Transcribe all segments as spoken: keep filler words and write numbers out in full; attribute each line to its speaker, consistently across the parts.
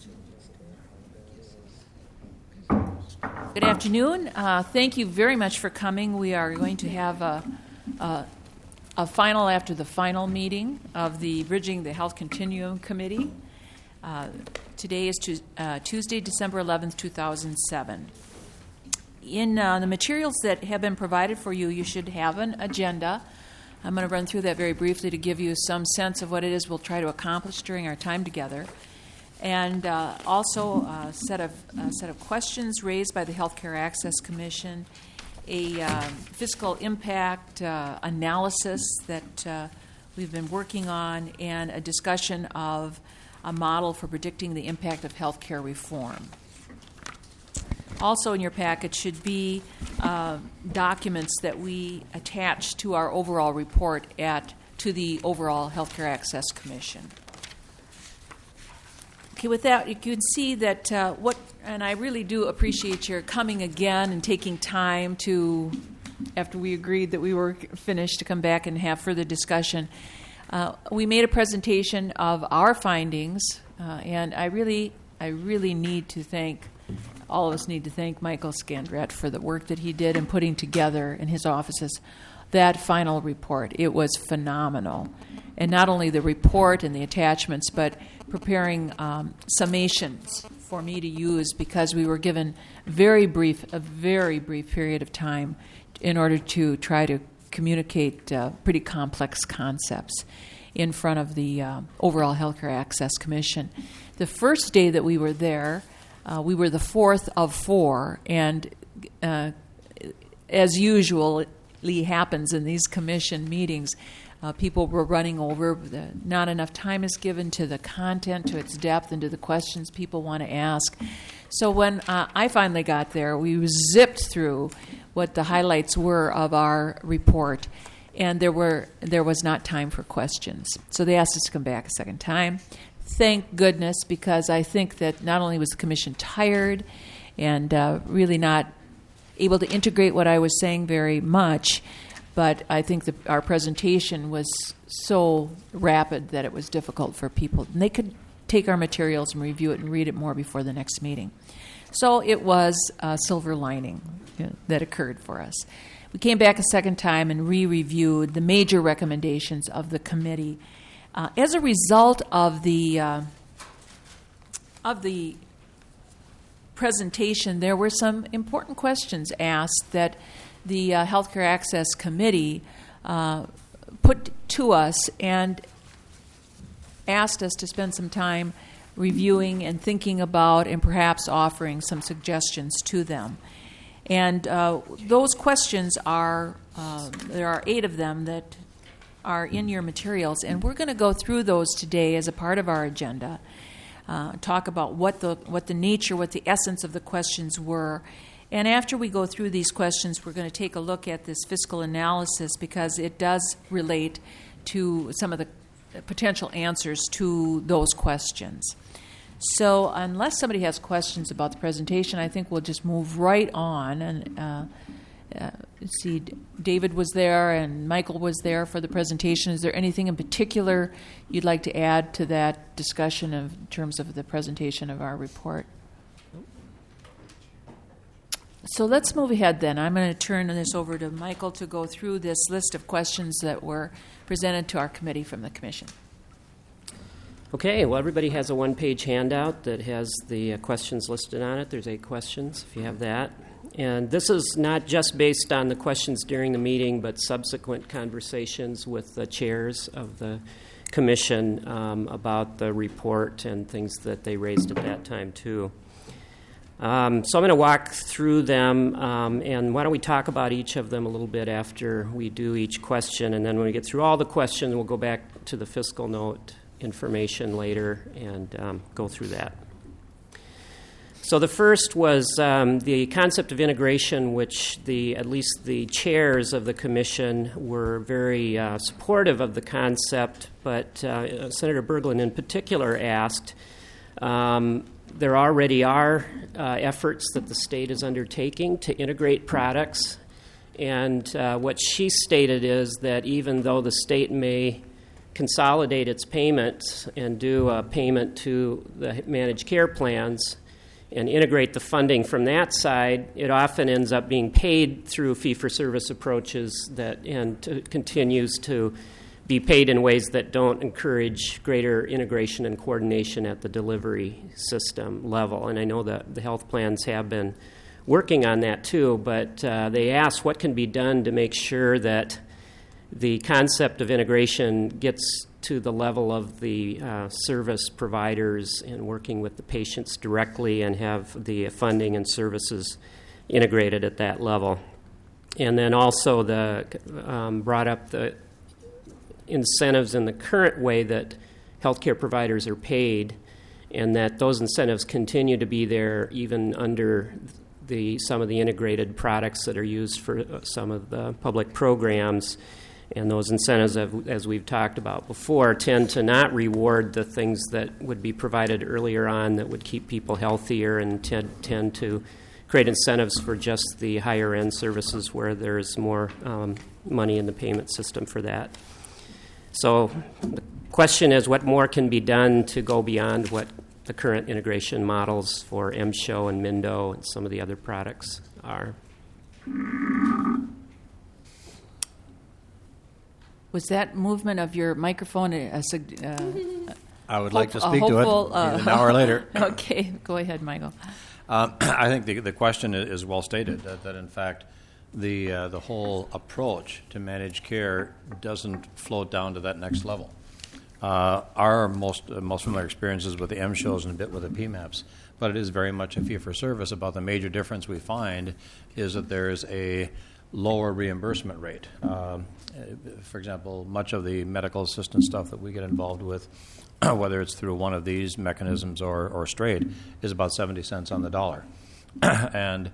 Speaker 1: Good afternoon. Uh, thank you very much for coming. We are going to have a, a, a final after the final meeting of the Bridging the Health Continuum Committee. Uh, today is tu- uh, Tuesday, December eleventh, two thousand seven. In uh, the materials that have been provided for you, you should have an agenda. I'm going to run through that very briefly to give you some sense of what it is we'll try to accomplish during our time together. And uh, also a set of a set of questions raised by the Healthcare Access Commission, a uh, fiscal impact uh, analysis that uh, we've been working on, and a discussion of a model for predicting the impact of healthcare reform. Also in your packet should be uh, documents that we attach to our overall report at to the overall Healthcare Access Commission. Okay, with that, you can see that uh, what, and I really do appreciate your coming again and taking time to, after we agreed that we were finished, to come back and have further discussion. Uh, we made a presentation of our findings, uh, and I really, I really need to thank, all of us need to thank Michael Scandrett for the work that he did in putting together in his offices that final report. It was phenomenal. And not only the report and the attachments, but preparing um, summations for me to use, because we were given very brief, a very brief period of time in order to try to communicate uh, pretty complex concepts in front of the uh, overall Healthcare Access Commission. The first day that we were there, uh, we were the fourth of four, and uh, as usually happens in these commission meetings, Uh, people were running over. The, not enough time is given to the content, to its depth, and to the questions people want to ask. So when uh, I finally got there, we zipped through what the highlights were of our report, and there were there was not time for questions. So they asked us to come back a second time. Thank goodness, because I think that not only was the commission tired and uh, really not able to integrate what I was saying very much, but I think the, our presentation was so rapid that it was difficult for people. And they could take our materials and review it and read it more before the next meeting. So it was a silver lining, you know, that occurred for us. We came back a second time and re-reviewed the major recommendations of the committee. Uh, as a result of the uh, of the presentation, there were some important questions asked that the uh, Healthcare Access Committee uh, put to us and asked us to spend some time reviewing and thinking about and perhaps offering some suggestions to them. And uh, those questions are, uh, there are eight of them that are in your materials, and we're going to go through those today as a part of our agenda, uh, talk about what the what the nature, what the essence of the questions were. And after we go through these questions, we're going to take a look at this fiscal analysis, because it does relate to some of the potential answers to those questions. So unless somebody has questions about the presentation, I think we'll just move right on. And uh, uh, see, David was there and Michael was there for the presentation. Is there anything in particular you'd like to add to that discussion of, in terms of the presentation of our report? So let's move ahead then. I'm going to turn this over to Michael to go through this list of questions that were presented to our committee from the Commission.
Speaker 2: Okay, well, everybody has a one-page handout that has the uh, questions listed on it. There's eight questions, if you have that. And this is not just based on the questions during the meeting, but subsequent conversations with the chairs of the Commission um, about the report and things that they raised at that time, too. Um, so I'm going to walk through them, um, and why don't we talk about each of them a little bit after we do each question, and then when we get through all the questions, we'll go back to the fiscal note information later and um, go through that. So the first was um, the concept of integration, which the at least the chairs of the commission were very uh, supportive of the concept, but uh, Senator Berglund in particular asked, um, there already are uh, efforts that the state is undertaking to integrate products, and uh, what she stated is that even though the state may consolidate its payments and do a payment to the managed care plans and integrate the funding from that side, it often ends up being paid through fee-for-service approaches that and to, continues to be paid in ways that don't encourage greater integration and coordination at the delivery system level. And I know that the health plans have been working on that too, but uh, they ask what can be done to make sure that the concept of integration gets to the level of the uh, service providers and working with the patients directly and have the funding and services integrated at that level. And then also the um, brought up the incentives in the current way that healthcare providers are paid, and that those incentives continue to be there even under the some of the integrated products that are used for some of the public programs. And those incentives, as we've talked about before, tend to not reward the things that would be provided earlier on that would keep people healthier, and tend, tend to create incentives for just the higher-end services where there's more um, money in the payment system for that. So the question is, what more can be done to go beyond what the current integration models for M S H O and Mindo and some of the other products are?
Speaker 1: Was that movement of your microphone a, a, uh,
Speaker 3: I would
Speaker 1: hope,
Speaker 3: like to speak to
Speaker 1: hopeful,
Speaker 3: it
Speaker 1: uh,
Speaker 3: an hour later.
Speaker 1: Okay, go ahead, Michael.
Speaker 3: Um, I think the, the question is well stated, that, that in fact the, uh, the whole approach to managed care doesn't float down to that next level. Uh, our most, uh, most familiar experiences with the M S H Os and a bit with the P MAPs, but it is very much a fee-for-service. About the major difference we find is that there is a lower reimbursement rate. Um, for example, much of the medical assistance stuff that we get involved with, whether it's through one of these mechanisms or, or straight, is about seventy cents on the dollar. And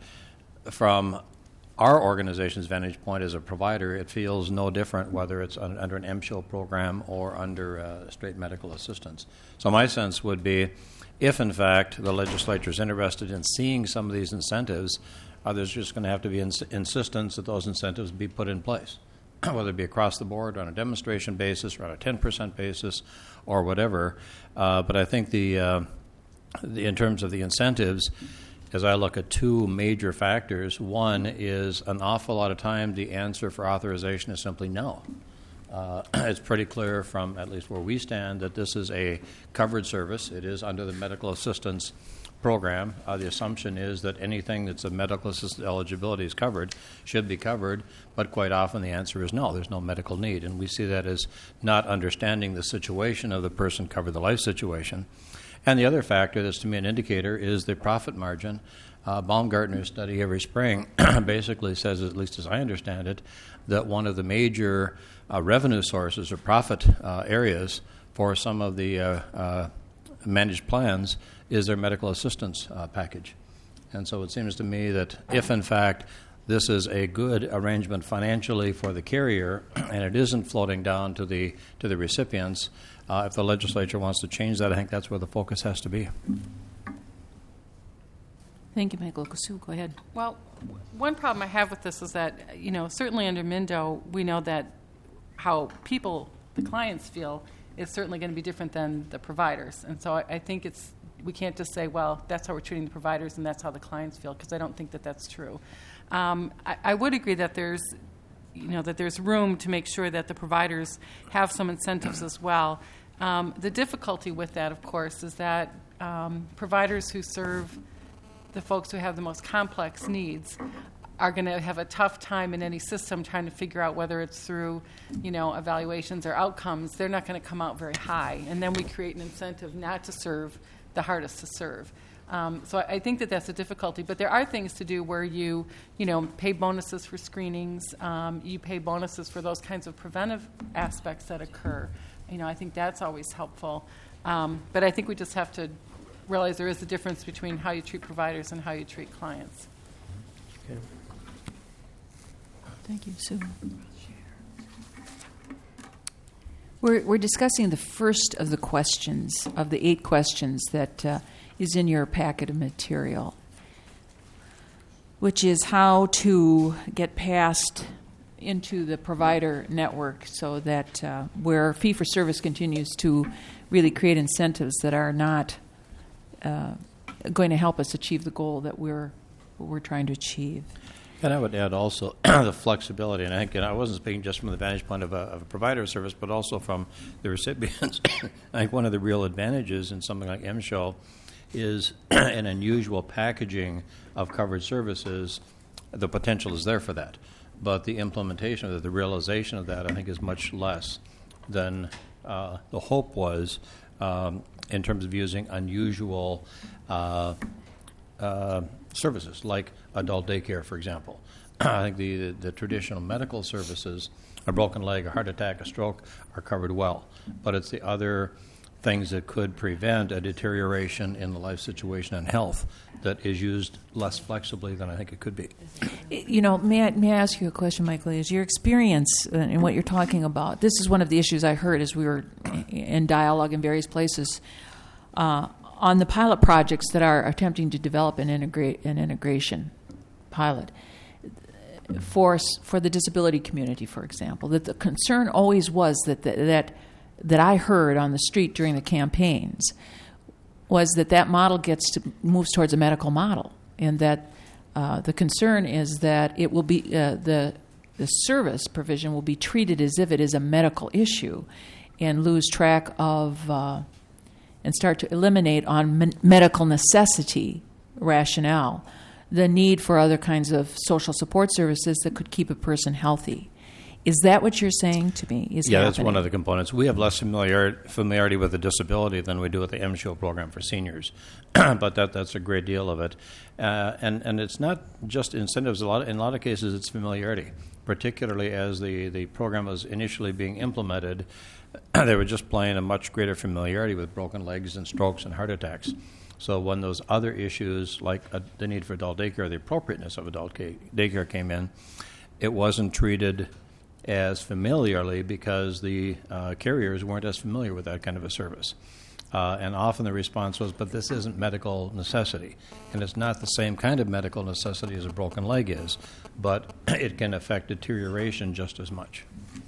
Speaker 3: from our organization's vantage point as a provider, it feels no different whether it's un, under an M S H O program or under uh, straight medical assistance. So my sense would be, if in fact the legislature is interested in seeing some of these incentives, uh, there's just going to have to be ins- insistence that those incentives be put in place, whether it be across the board on a demonstration basis or on a ten percent basis or whatever. Uh, but I think the, uh, the in terms of the incentives, as I look at two major factors, one is an awful lot of time the answer for authorization is simply no. Uh, it's pretty clear from at least where we stand that this is a covered service. It is under the medical assistance program. Uh, the assumption is that anything that's a medical assistance eligibility is covered should be covered, but quite often the answer is no, there's no medical need. And we see that as not understanding the situation of the person covered the life situation. And the other factor that's to me an indicator is the profit margin. Uh, Baumgartner's study every spring basically says, at least as I understand it, that one of the major uh, revenue sources or profit uh, areas for some of the uh, uh, managed plans is their medical assistance uh, package. And so it seems to me that if, in fact, this is a good arrangement financially for the carrier and it isn't floating down to the to the recipients, uh, if the legislature wants to change that, I think that's where the focus has to be.
Speaker 1: Thank you, Michael. Sue, go ahead.
Speaker 4: Well, one problem I have with this is that, you know, certainly under Mindo, we know that how people, the clients feel, is certainly going to be different than the providers. And so I, I think it's we can't just say, well, that's how we're treating the providers and that's how the clients feel, because I don't think that that's true. Um, I, I would agree that there's, you know, that there's room to make sure that the providers have some incentives as well. Um, the difficulty with that, of course, is that um, providers who serve the folks who have the most complex needs are going to have a tough time in any system trying to figure out whether it's through, you know, evaluations or outcomes. They're not going to come out very high. And then we create an incentive not to serve the hardest to serve. Um, so I, I think that that's a difficulty. But there are things to do where you, you know, pay bonuses for screenings. Um, you pay bonuses for those kinds of preventive aspects that occur. You know, I think that's always helpful. Um, but I think we just have to realize there is a difference between how you treat providers and how you treat clients.
Speaker 2: Okay.
Speaker 1: Thank you, Sue. We're, we're discussing the first of the questions, of the eight questions that uh, is in your packet of material, which is how to get past into the provider network so that uh, where fee-for-service continues to really create incentives that are not uh, going to help us achieve the goal that we're we're trying to achieve.
Speaker 3: And I would add also the flexibility, and I think, and I wasn't speaking just from the vantage point of a, of a provider service, but also from the recipients. I think one of the real advantages in something like M S H O is an unusual packaging of covered services. The potential is there for that, but the implementation of it, the realization of that, I think, is much less than uh, the hope was um, in terms of using unusual uh, uh, services like adult daycare, for example. I think the, the, the traditional medical services, a broken leg, a heart attack, a stroke, are covered well, but it's the other things that could prevent a deterioration in the life situation and health that is used less flexibly than I think it could be.
Speaker 1: You know, may I, may I ask you a question, Michael? Is your experience uh, in what you're talking about, this is one of the issues I heard as we were in dialogue in various places, uh, on the pilot projects that are attempting to develop an, integrate, an integration pilot for, for the disability community, for example, that the concern always was that the, that that I heard on the street during the campaigns was that that model gets to moves towards a medical model, and that uh, the concern is that it will be uh, the the service provision will be treated as if it is a medical issue, and lose track of uh, and start to eliminate on me- medical necessity rationale the need for other kinds of social support services that could keep a person healthy. Is that what you're saying to me? Is
Speaker 3: yeah,
Speaker 1: happening?
Speaker 3: That's one of the components. We have less familiar, familiarity with the disability than we do with the M S H O program for seniors, but that that's a great deal of it. Uh, and and it's not just incentives. A lot in a lot of cases, it's familiarity. Particularly as the, the program was initially being implemented, they were just playing a much greater familiarity with broken legs and strokes and heart attacks. So when those other issues like uh, the need for adult daycare, the appropriateness of adult daycare came in, it wasn't treated as familiarly because the uh, carriers weren't as familiar with that kind of a service. Uh, and often the response was, but this isn't medical necessity. And it's not the same kind of medical necessity as a broken leg is, but it can affect deterioration just as much.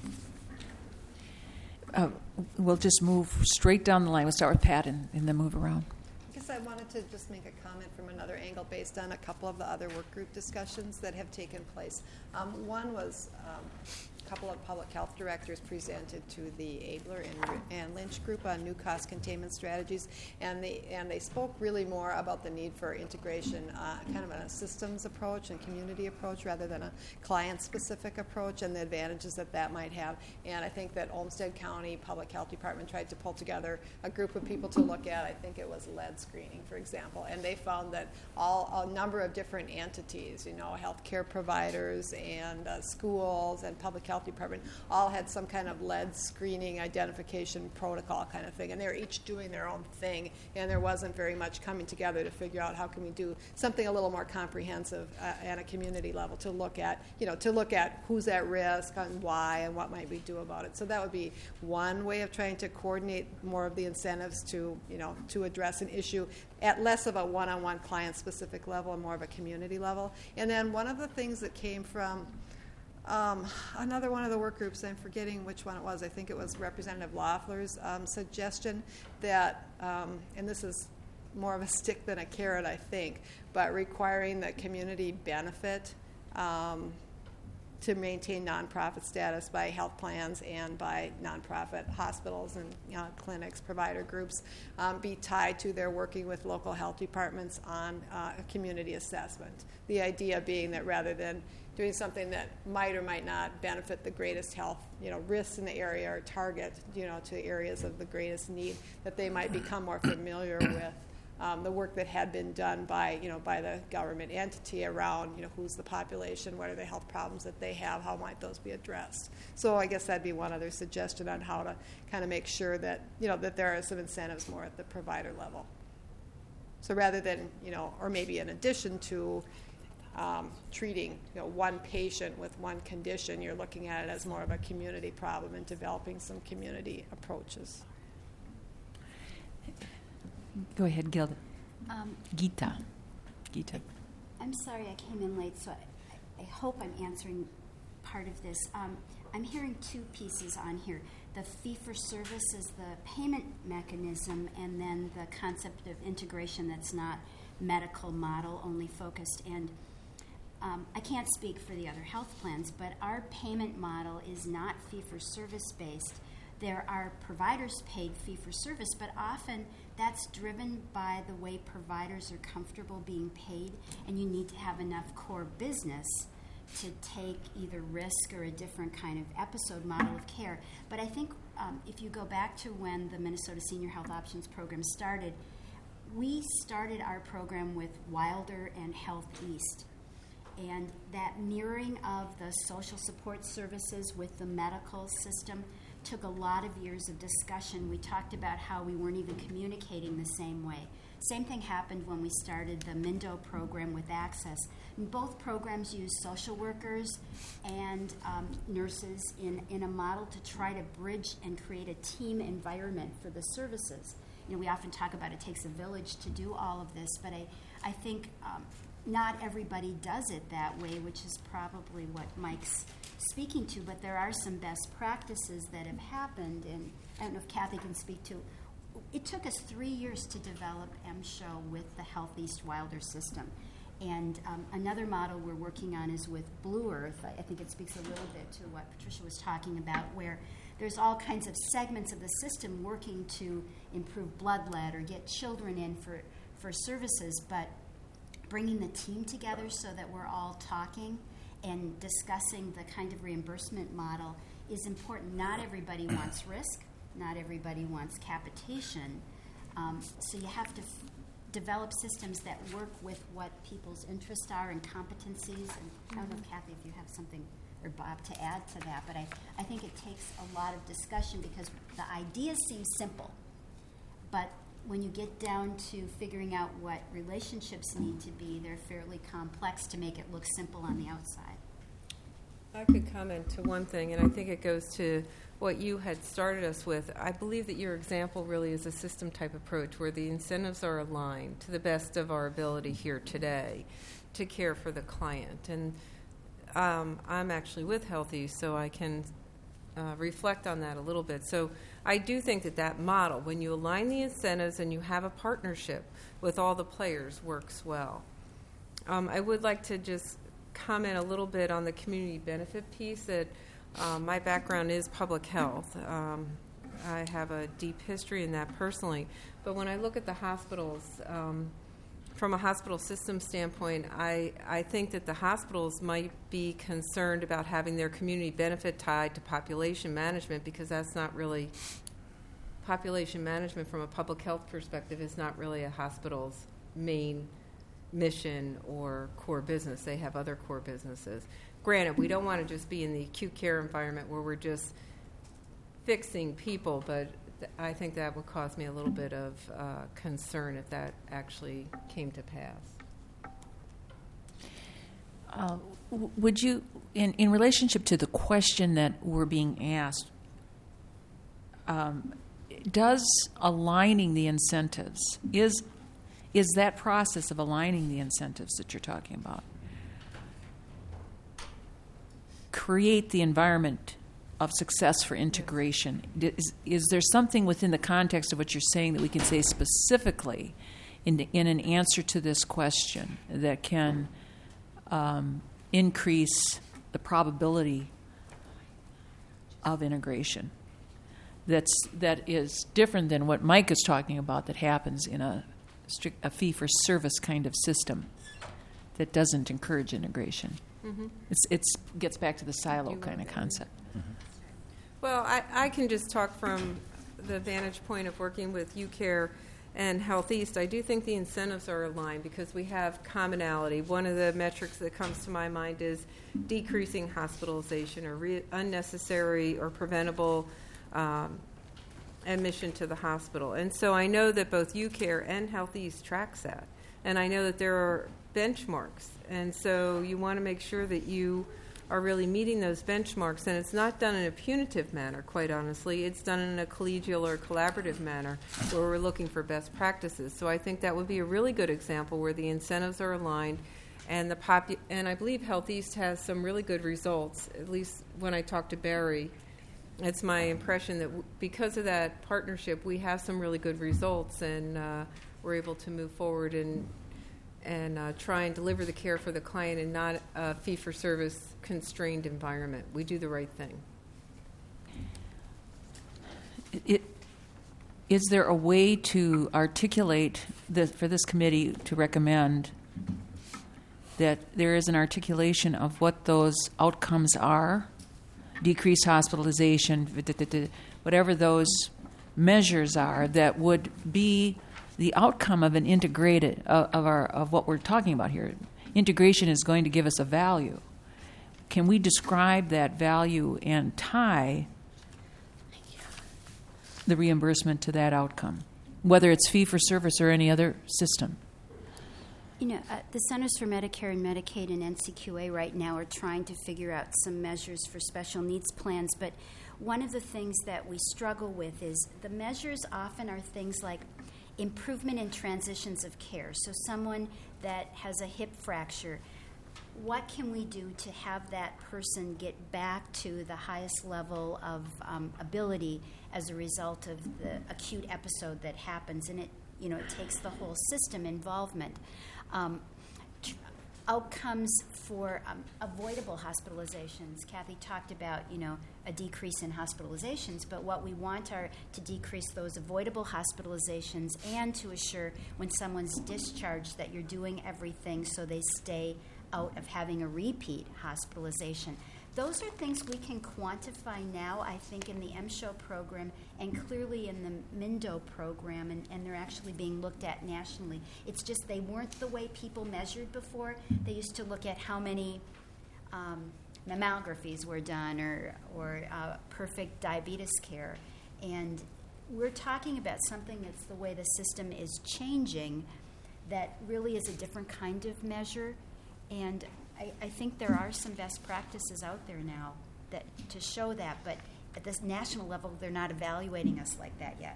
Speaker 1: Uh, we'll just move straight down the line. We'll start with Pat and, and then move around.
Speaker 5: I guess I wanted to just make a comment from another angle based on a couple of the other work group discussions that have taken place. Um, one was um, a couple of public health directors presented to the Abler and, and Lynch group on new cost containment strategies, and they and they spoke really more about the need for integration, uh, kind of a systems approach and community approach rather than a client-specific approach, and the advantages that that might have. And I think that Olmsted County Public Health Department tried to pull together a group of people to look at, I think it was lead screening, for example, and they found that all a number of different entities, you know, healthcare providers and uh, schools and public health department all had some kind of lead screening identification protocol kind of thing, and they were each doing their own thing, and there wasn't very much coming together to figure out how can we do something a little more comprehensive uh, at a community level to look at, you know, to look at who's at risk and why and what might we do about it. So that would be one way of trying to coordinate more of the incentives to, you know, to address an issue at less of a one-on-one client-specific level and more of a community level. And then one of the things that came from Um, another one of the work groups, I'm forgetting which one it was, I think it was Representative Loeffler's um, suggestion that, um, and this is more of a stick than a carrot, I think, but requiring that community benefit um, to maintain nonprofit status by health plans and by nonprofit hospitals and, you know, clinics, provider groups, um, be tied to their working with local health departments on uh, a community assessment. The idea being that rather than doing something that might or might not benefit the greatest health, you know, risks in the area or target, you know, to areas of the greatest need, that they might become more familiar with um, the work that had been done by, you know, by the government entity around, you know, who's the population, what are the health problems that they have, how might those be addressed. So I guess that'd be one other suggestion on how to kind of make sure that, you know, that there are some incentives more at the provider level. So rather than, you know, or maybe in addition to Um, treating, you know, one patient with one condition, you're looking at it as more of a community problem and developing some community approaches.
Speaker 1: Go ahead, Gilda.
Speaker 6: Um,
Speaker 1: Gita. Gita.
Speaker 6: I'm sorry I came in late, so I, I hope I'm answering part of this. Um, I'm hearing two pieces on here. The fee-for-service is the payment mechanism, and then the concept of integration that's not medical model only focused. And um, I can't speak for the other health plans, but our payment model is not fee-for-service based. There are providers paid fee-for-service, but often that's driven by the way providers are comfortable being paid, and you need to have enough core business to take either risk or a different kind of episode model of care. But I think um, if you go back to when the Minnesota Senior Health Options Program started, we started our program with Wilder and Health East. And that mirroring of the social support services with the medical system took a lot of years of discussion. We talked about how we weren't even communicating the same way. Same thing happened when we started the Mindo program with Access. And both programs use social workers and um, nurses in, in a model to try to bridge and create a team environment for the services. You know, we often talk about it takes a village to do all of this, but I, I think um, not everybody does it that way, which is probably what Mike's speaking to, but there are some best practices that have happened, and I don't know if Kathy can speak to. It took us three years to develop M S H O with the Health East Wilder system. And um, another model we're working on is with Blue Earth. I, I think it speaks a little bit to what Patricia was talking about, where there's all kinds of segments of the system working to improve blood lead or get children in for, for services, but bringing the team together so that we're all talking and discussing the kind of reimbursement model is important. Not everybody wants risk. Not everybody wants capitation. Um, so you have to f- develop systems that work with what people's interests are and competencies. And I don't know, if Kathy, if you have something, or Bob, to add to that, but I, I think it takes a lot of discussion because the ideas seem simple, but when you get down to figuring out what relationships need to be, they're fairly complex to make it look simple on the outside.
Speaker 7: I could comment to one thing, and I think it goes to what you had started us with. I believe that your example really is a system-type approach where the incentives are aligned to the best of our ability here today to care for the client. And um, I'm actually with Healthy, so I can uh, reflect on that a little bit. So I do think that that model, when you align the incentives and you have a partnership with all the players, works well. Um, I would like to just comment a little bit on the community benefit piece. That um, my background is public health. Um, I have a deep history in that personally. But when I look at the hospitals, um, from a hospital system standpoint, I, I think that the hospitals might be concerned about having their community benefit tied to population management, because that's not really, population management from a public health perspective is not really a hospital's main mission or core business. They have other core businesses. Granted, we don't want to just be in the acute care environment where we're just fixing people, but th- I think that would cause me a little bit of uh, concern if that actually came to pass.
Speaker 1: Uh, w- would you, in, in relationship to the question that we're being asked, um, does aligning the incentives, is is that process of aligning the incentives that you're talking about create the environment of success for integration? Is, is there something within the context of what you're saying that we can say specifically in, the, in an answer to this question that can um, increase the probability of integration that's, that is different than what Mike is talking about that happens in a strict, a fee-for-service kind of system that doesn't encourage integration? Mm-hmm. It's it's gets back to the silo kind of concept.
Speaker 7: Mm-hmm. Well, I, I can just talk from the vantage point of working with UCare and Health East. I do think the incentives are aligned because we have commonality. One of the metrics that comes to my mind is decreasing hospitalization or re- unnecessary or preventable um, admission to the hospital. And so I know that both UCare and Health East tracks that. And I know that there are benchmarks. And so you want to make sure that you are really meeting those benchmarks. And it's not done in a punitive manner, quite honestly. It's done in a collegial or collaborative manner where we're looking for best practices. So I think that would be a really good example where the incentives are aligned And the popu- and I believe Health East has some really good results, at least when I talked to Barry. It's my impression that w- because of that partnership, we have some really good results, and uh, we're able to move forward and and uh, try and deliver the care for the client and not a fee-for-service constrained environment. We do the right thing.
Speaker 1: It, is there a way to articulate this, for this committee to recommend that there is an articulation of what those outcomes are, decreased hospitalization, whatever those measures are, that would be the outcome of an integrated of, of our of what we're talking about here? Integration is going to give us a value. Can we describe that value and tie the reimbursement to that outcome, whether it's fee for service or any other system?
Speaker 6: You know, uh, the Centers for Medicare and Medicaid and N C Q A right now are trying to figure out some measures for special needs plans, but one of the things that we struggle with is the measures often are things like improvement in transitions of care. So someone that has a hip fracture, what can we do to have that person get back to the highest level of um, ability as a result of the acute episode that happens? And it, you know, it takes the whole system involvement. Um, tr- outcomes for um, avoidable hospitalizations. Kathy talked about, you know, a decrease in hospitalizations, but what we want are to decrease those avoidable hospitalizations and to assure when someone's discharged that you're doing everything so they stay out of having a repeat hospitalization. Those are things we can quantify now, I think, in the M S H O program and clearly in the MINDO program, and, and they're actually being looked at nationally. It's just they weren't the way people measured before. They used to look at how many um, mammographies were done or, or uh, perfect diabetes care. And we're talking about something that's the way the system is changing that really is a different kind of measure. And I, I think there are some best practices out there now that to show that, but at this national level, they're not evaluating us like that yet.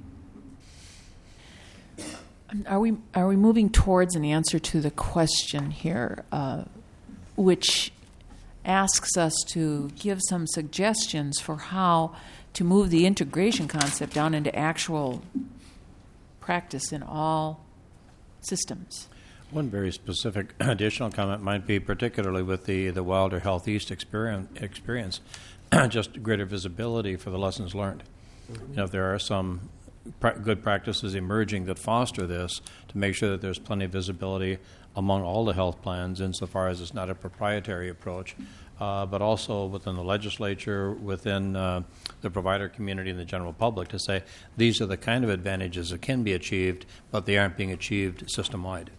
Speaker 1: Are we are we moving towards an answer to the question here, uh, which asks us to give some suggestions for how to move the integration concept down into actual practice in all systems?
Speaker 3: One very specific additional comment might be, particularly with the, the Wilder Health East experience, experience just greater visibility for the lessons learned. Mm-hmm. You know, if there are some pra- good practices emerging that foster this, to make sure that there's plenty of visibility among all the health plans insofar as it's not a proprietary approach, uh, but also within the legislature, within uh, the provider community and the general public, to say these are the kind of advantages that can be achieved, but they aren't being achieved system-wide.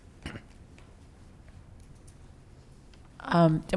Speaker 1: Um,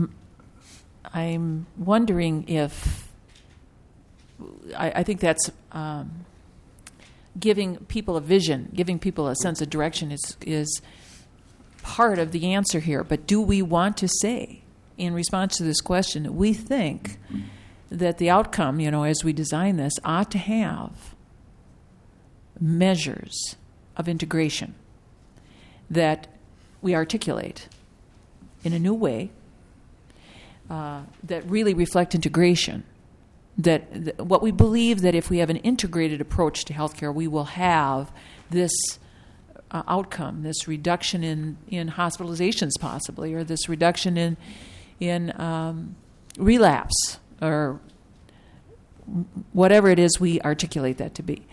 Speaker 1: I'm wondering if I, I think that's um, giving people a vision, giving people a sense of direction is is part of the answer here. But do we want to say, in response to this question, that we think that the outcome, you know, as we design this, ought to have measures of integration that we articulate in a new way uh, that really reflect integration, that th- what we believe that if we have an integrated approach to healthcare, we will have this uh, outcome, this reduction in, in hospitalizations possibly, or this reduction in, in um, relapse, or whatever it is we articulate that to be.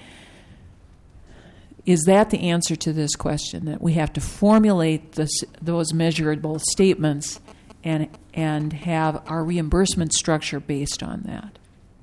Speaker 1: Is that the answer to this question, that we have to formulate this, those measurable statements and and have our reimbursement structure based on that?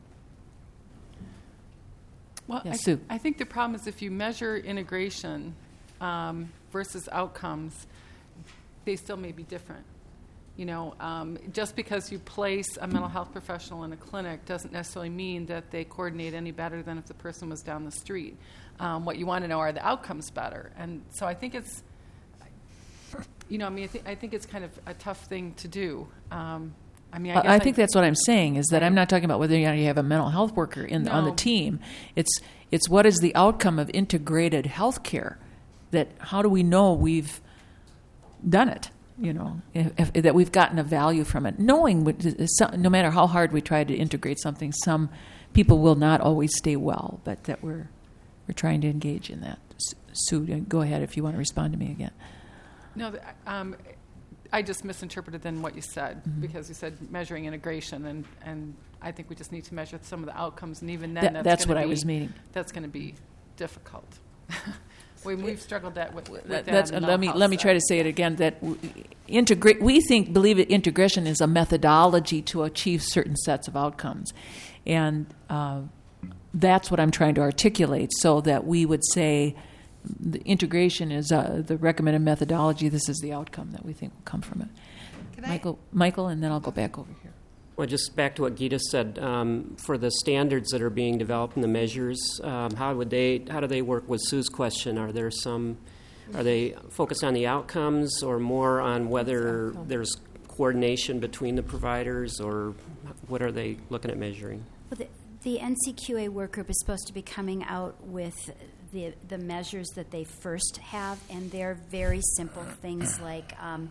Speaker 4: Well,
Speaker 1: Yes,
Speaker 4: I,
Speaker 1: Sue.
Speaker 4: I think the problem is if you measure integration um, versus outcomes, they still may be different. You know, um, just because you place a mental health professional in a clinic doesn't necessarily mean that they coordinate any better than if the person was down the street. Um, what you want to know are the outcomes better. And so I think it's, you know, I mean, I, th- I think it's kind of a tough thing to do. Um, I mean, I, guess
Speaker 1: I think that's what I'm saying, is that I'm not talking about whether or not you have a mental health worker in
Speaker 4: No.
Speaker 1: on the team. It's it's what is the outcome of integrated health care? That how do we know we've done it. You know, if, if, that we've gotten a value from it, knowing what, no matter how hard we try to integrate something, some people will not always stay well, but that we're we're trying to engage in that. Sue, go ahead if you want to respond to me again.
Speaker 4: No, th- um, I just misinterpreted then what you said, mm-hmm. because you said measuring integration, and, and I think we just need to measure some of the outcomes, and even then,
Speaker 1: That,
Speaker 4: that's,
Speaker 1: that's what
Speaker 4: be,
Speaker 1: I was meaning.
Speaker 4: That's going to be difficult. we, we've struggled that with, with
Speaker 1: that.
Speaker 4: that
Speaker 1: That's,
Speaker 4: in the
Speaker 1: let me
Speaker 4: health
Speaker 1: let me try to say it again. That integrate. We think believe it. Integration is a methodology to achieve certain sets of outcomes, and uh, that's what I'm trying to articulate. So that we would say. The integration is uh, the recommended methodology. This is the outcome that we think will come from it.
Speaker 5: Can I-
Speaker 1: Michael, Michael, and then I'll go back over here.
Speaker 2: Well, just back to what Gita said, um, for the standards that are being developed and the measures, um, how would they? How do they work with Sue's question? Are there some? Are they focused on the outcomes, or more on whether there's coordination between the providers, or what are they looking at measuring?
Speaker 6: Well, the, the N C Q A work group is supposed to be coming out with the the measures that they first have, and they're very simple things like um,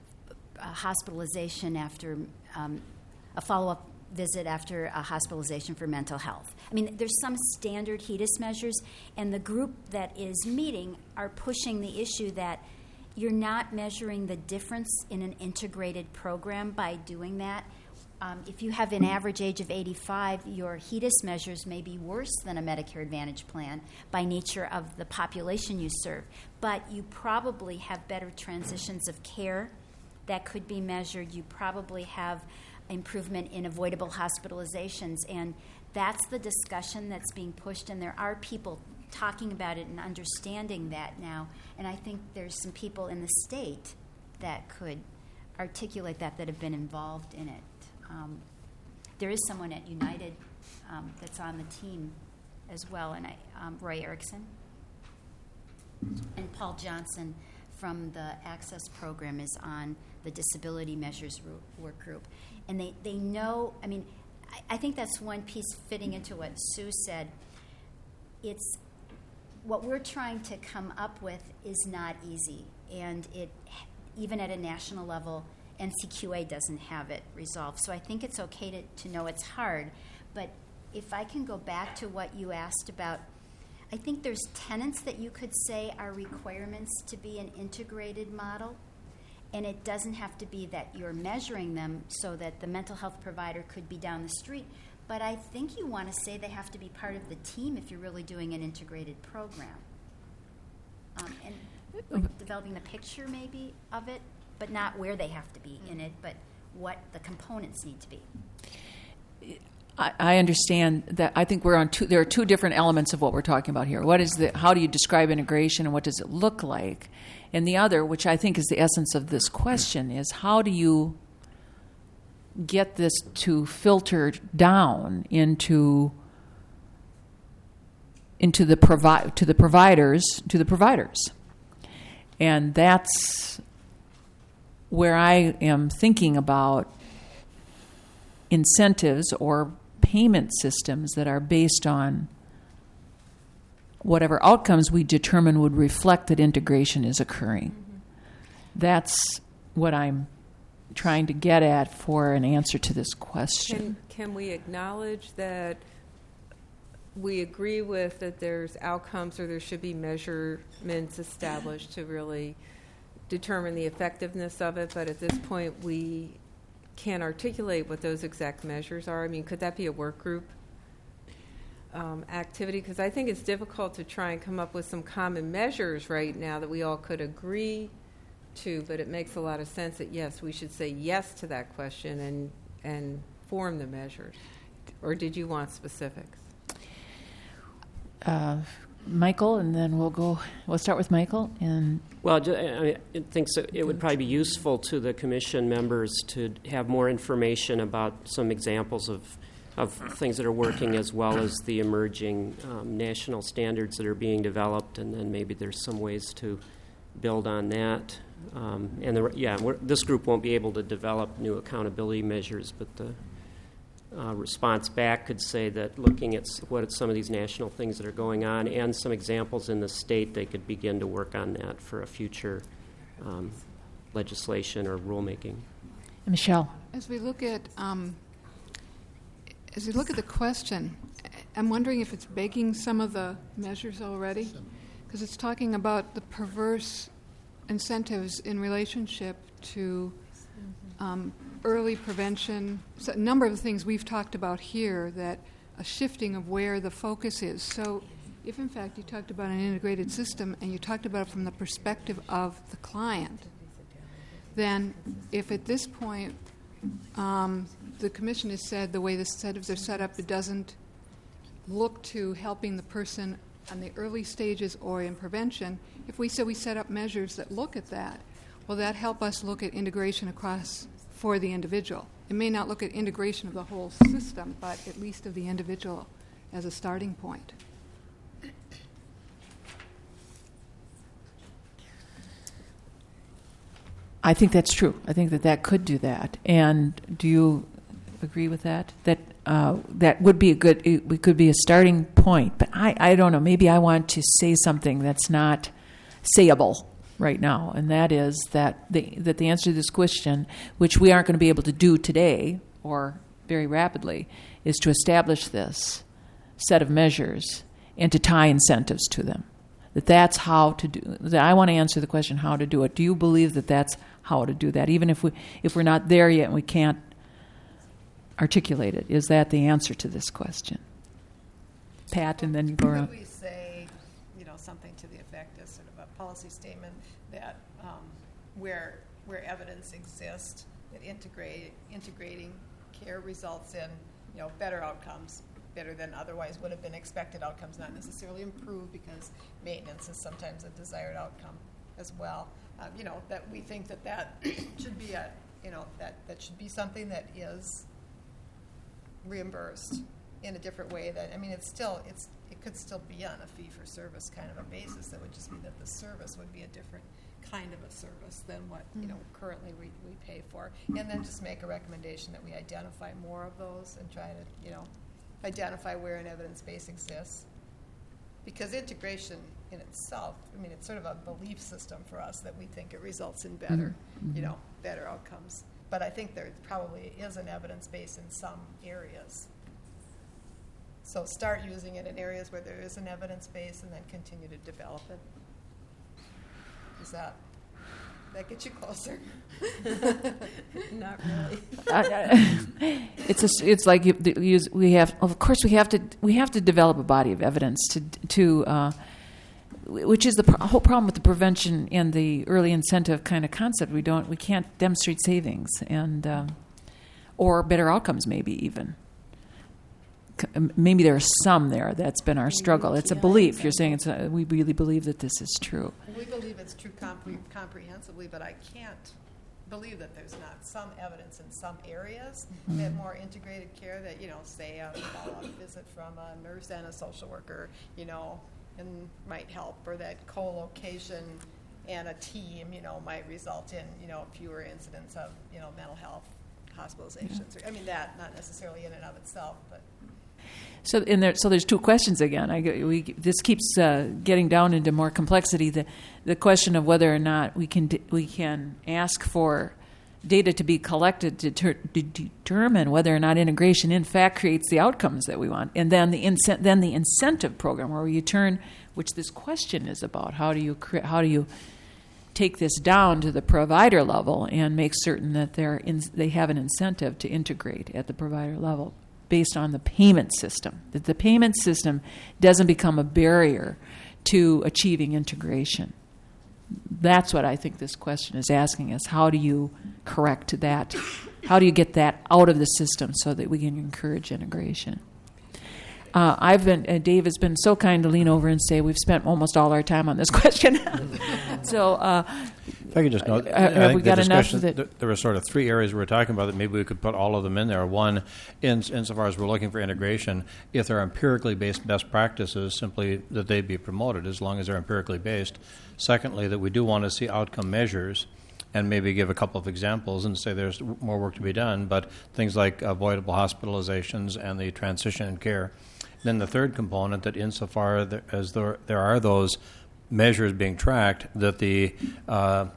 Speaker 6: a hospitalization after um, a follow-up visit after a hospitalization for mental health. I mean, there's some standard HEDIS measures, and the group that is meeting are pushing the issue that you're not measuring the difference in an integrated program by doing that. Um, if you have an average age of eighty-five, your HEDIS measures may be worse than a Medicare Advantage plan by nature of the population you serve. But you probably have better transitions of care that could be measured. You probably have improvement in avoidable hospitalizations. And that's the discussion that's being pushed. And there are people talking about it and understanding that now. And I think there's some people in the state that could articulate that that have been involved in it. Um, there is someone at United um, that's on the team as well, and I, um, Roy Erickson. And Paul Johnson from the Access program is on the Disability Measures Work Group. And they, they know, I mean, I, I think that's one piece fitting into what Sue said. It's what we're trying to come up with is not easy, and it even at a national level, N C Q A doesn't have it resolved. So I think it's okay to, to know it's hard. But if I can go back to what you asked about, I think there's tenets that you could say are requirements to be an integrated model. And it doesn't have to be that you're measuring them so that the mental health provider could be down the street. But I think you want to say they have to be part of the team if you're really doing an integrated program. Um, and like developing the picture maybe of it, but not where they have to be in it, but what the components need to be.
Speaker 1: I, I understand that. I think we're on two. There are two different elements of what we're talking about here. What is the? How do you describe integration, and what does it look like? And the other, which I think is the essence of this question, is how do you get this to filter down into into the provi- to the providers to the providers, and that's where I am thinking about incentives or payment systems that are based on whatever outcomes we determine would reflect that integration is occurring. Mm-hmm. That's what I'm trying to get at for an answer to this question.
Speaker 7: Can, can we acknowledge that we agree with that there's outcomes or there should be measurements established to really determine the effectiveness of it, but at this point we can't articulate what those exact measures are? I mean, could that be a work group um, activity? Because I think it's difficult to try and come up with some common measures right now that we all could agree to, but it makes a lot of sense that, yes, we should say yes to that question and, and form the measures. Or did you want specifics?
Speaker 1: Uh, Michael, and then we'll go. We'll start with Michael. And
Speaker 2: well, I think so. It would probably be useful to the commission members to have more information about some examples of of things that are working, as well as the emerging um, national standards that are being developed, and then maybe there's some ways to build on that. Um, and the, yeah, we're, this group won't be able to develop new accountability measures, but the Uh, response back could say that looking at what some of these national things that are going on and some examples in the state, they could begin to work on that for a future um, legislation or rulemaking.
Speaker 1: Michelle.
Speaker 8: As we look at um, as we look at the question, I'm wondering if it's begging some of the measures already, because it's talking about the perverse incentives in relationship to um, early prevention. So a number of the things we've talked about here, that a shifting of where the focus is. So if in fact you talked about an integrated system and you talked about it from the perspective of the client, then if at this point um, the commission has said the way the incentives are set up, it doesn't look to helping the person on the early stages or in prevention, if we say we set up measures that look at that, will that help us look at integration across for the individual? It may not look at integration of the whole system, but at least of the individual as a starting point.
Speaker 1: I think that's true. I think that that could do that. And do you agree with that? That uh, that would be a good, it could be a starting point. But I, I don't know. Maybe I want to say something that's not sayable right now, and that is that the that the answer to this question, which we aren't going to be able to do today or very rapidly, is to establish this set of measures and to tie incentives to them. That that's how to do. That I want to answer the question how to do it. Do you believe that that's how to do that, even if we if we're not there yet and we can't articulate it? Is that the answer to this question? Pat, and then you go around.
Speaker 5: Could we say, you know, something to the effect as sort of a policy statement that um, where where evidence exists that integrate integrating care results in, you know, better outcomes, better than otherwise would have been expected outcomes, not necessarily improved, because maintenance is sometimes a desired outcome as well. Um, you know, that we think that that should be a, you know, that, that should be something that is reimbursed in a different way. That, I mean, it's still, it's, it could still be on a fee-for-service kind of a basis. That would just be that the service would be a different kind of a service than what, you know, currently we, we pay for. And then just make a recommendation that we identify more of those and try to, you know, identify where an evidence base exists. Because integration in itself, I mean, it's sort of a belief system for us that we think it results in better,
Speaker 1: Mm-hmm.
Speaker 5: you know, better outcomes. But I think there probably is an evidence base in some areas. So start using it in areas where there is an evidence base and then continue to develop it. Does that, that get you closer?
Speaker 7: Not really.
Speaker 1: I- it's a, it's like you, the- use, we have. Of course, we have to we have to develop a body of evidence to to, uh, which is the pro- whole problem with the prevention and the early incentive kind of concept. We don't we can't demonstrate savings and um, or better outcomes, maybe even. C- Maybe there are some there. That's been our struggle. It's a belief. You're saying it's a, we really believe that this is true.
Speaker 5: We believe it's true compre- comprehensively, but I can't believe that there's not some evidence in some areas that more integrated care, that, you know, say a follow-up visit from a nurse and a social worker, you know, and might help, or that co-location and a team, you know, might result in, you know, fewer incidents of, you know, mental health hospitalizations. Or, I mean, that not necessarily in and of itself, but.
Speaker 1: So, in there, so there's two questions again. I, get- we, this keeps uh, getting down into more complexity. The, the question of whether or not we can d- we can ask for data to be collected to, ter- to determine whether or not integration in fact creates the outcomes that we want, and then the incent- then the incentive program where you turn, which this question is about. How do you cre- how do you take this down to the provider level and make certain that they're in, they have an incentive to integrate at the provider level, based on the payment system, that the payment system doesn't become a barrier to achieving integration. That's what I think this question is asking us. How do you correct that? How do you get that out of the system so that we can encourage integration? Uh, I've been, uh, Dave has been so kind to lean over and say we've spent almost all our time on this question. so, uh,
Speaker 3: If I could just note,
Speaker 1: Uh,
Speaker 3: I
Speaker 1: have
Speaker 3: think
Speaker 1: we
Speaker 3: the
Speaker 1: got enough
Speaker 3: discussion,
Speaker 1: that-
Speaker 3: th- there were sort of three areas we were talking about that maybe we could put all of them in there. One, in, insofar as we're looking for integration, if there are empirically based best practices, simply that they be promoted as long as they're empirically based. Secondly, that we do want to see outcome measures and maybe give a couple of examples and say there's more work to be done, but things like avoidable hospitalizations and the transition in care. Then the third component, that insofar as there, there are those measures being tracked, that the uh,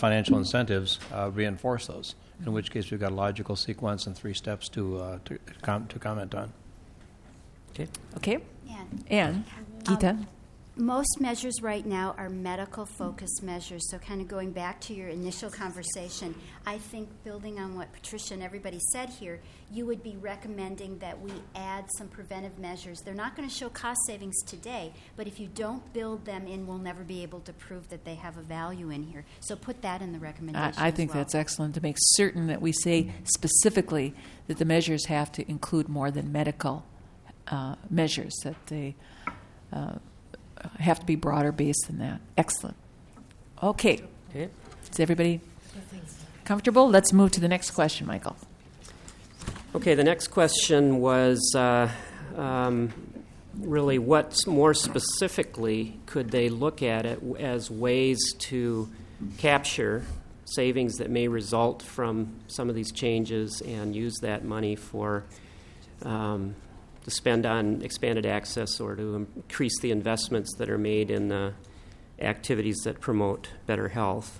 Speaker 3: financial incentives uh, reinforce those, in which case we've got a logical sequence and three steps to, uh, to, com- to comment on.
Speaker 2: Okay.
Speaker 1: Okay.
Speaker 6: And
Speaker 1: Anne, Gita?
Speaker 6: most measures right now are medical-focused measures. So kind of going back to your initial conversation, I think building on what Patricia and everybody said here, you would be recommending that we add some preventive measures. They're not going to show cost savings today, but if you don't build them in, we'll never be able to prove that they have a value in here. So put that in the recommendation
Speaker 1: I, I
Speaker 6: as
Speaker 1: think
Speaker 6: well.
Speaker 1: that's excellent, to make certain that we say specifically that the measures have to include more than medical uh, measures, that they uh, have to be broader based than that. Excellent. Okay.
Speaker 2: Okay.
Speaker 1: Is everybody comfortable? Let's move to the next question, Michael.
Speaker 2: Okay, the next question was uh, um, really what more specifically could they look at it as ways to capture savings that may result from some of these changes and use that money for um, to spend on expanded access or to increase the investments that are made in the activities that promote better health.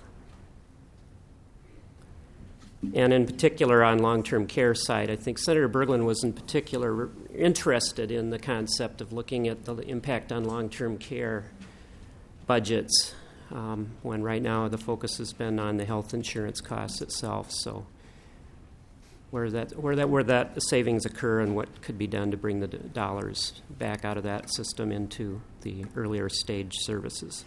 Speaker 2: And in particular on long-term care side, I think Senator Berglund was in particular interested in the concept of looking at the impact on long-term care budgets, um, when right now the focus has been on the health insurance costs itself. So where that where that where that savings occur and what could be done to bring the d- dollars back out of that system into the earlier stage services.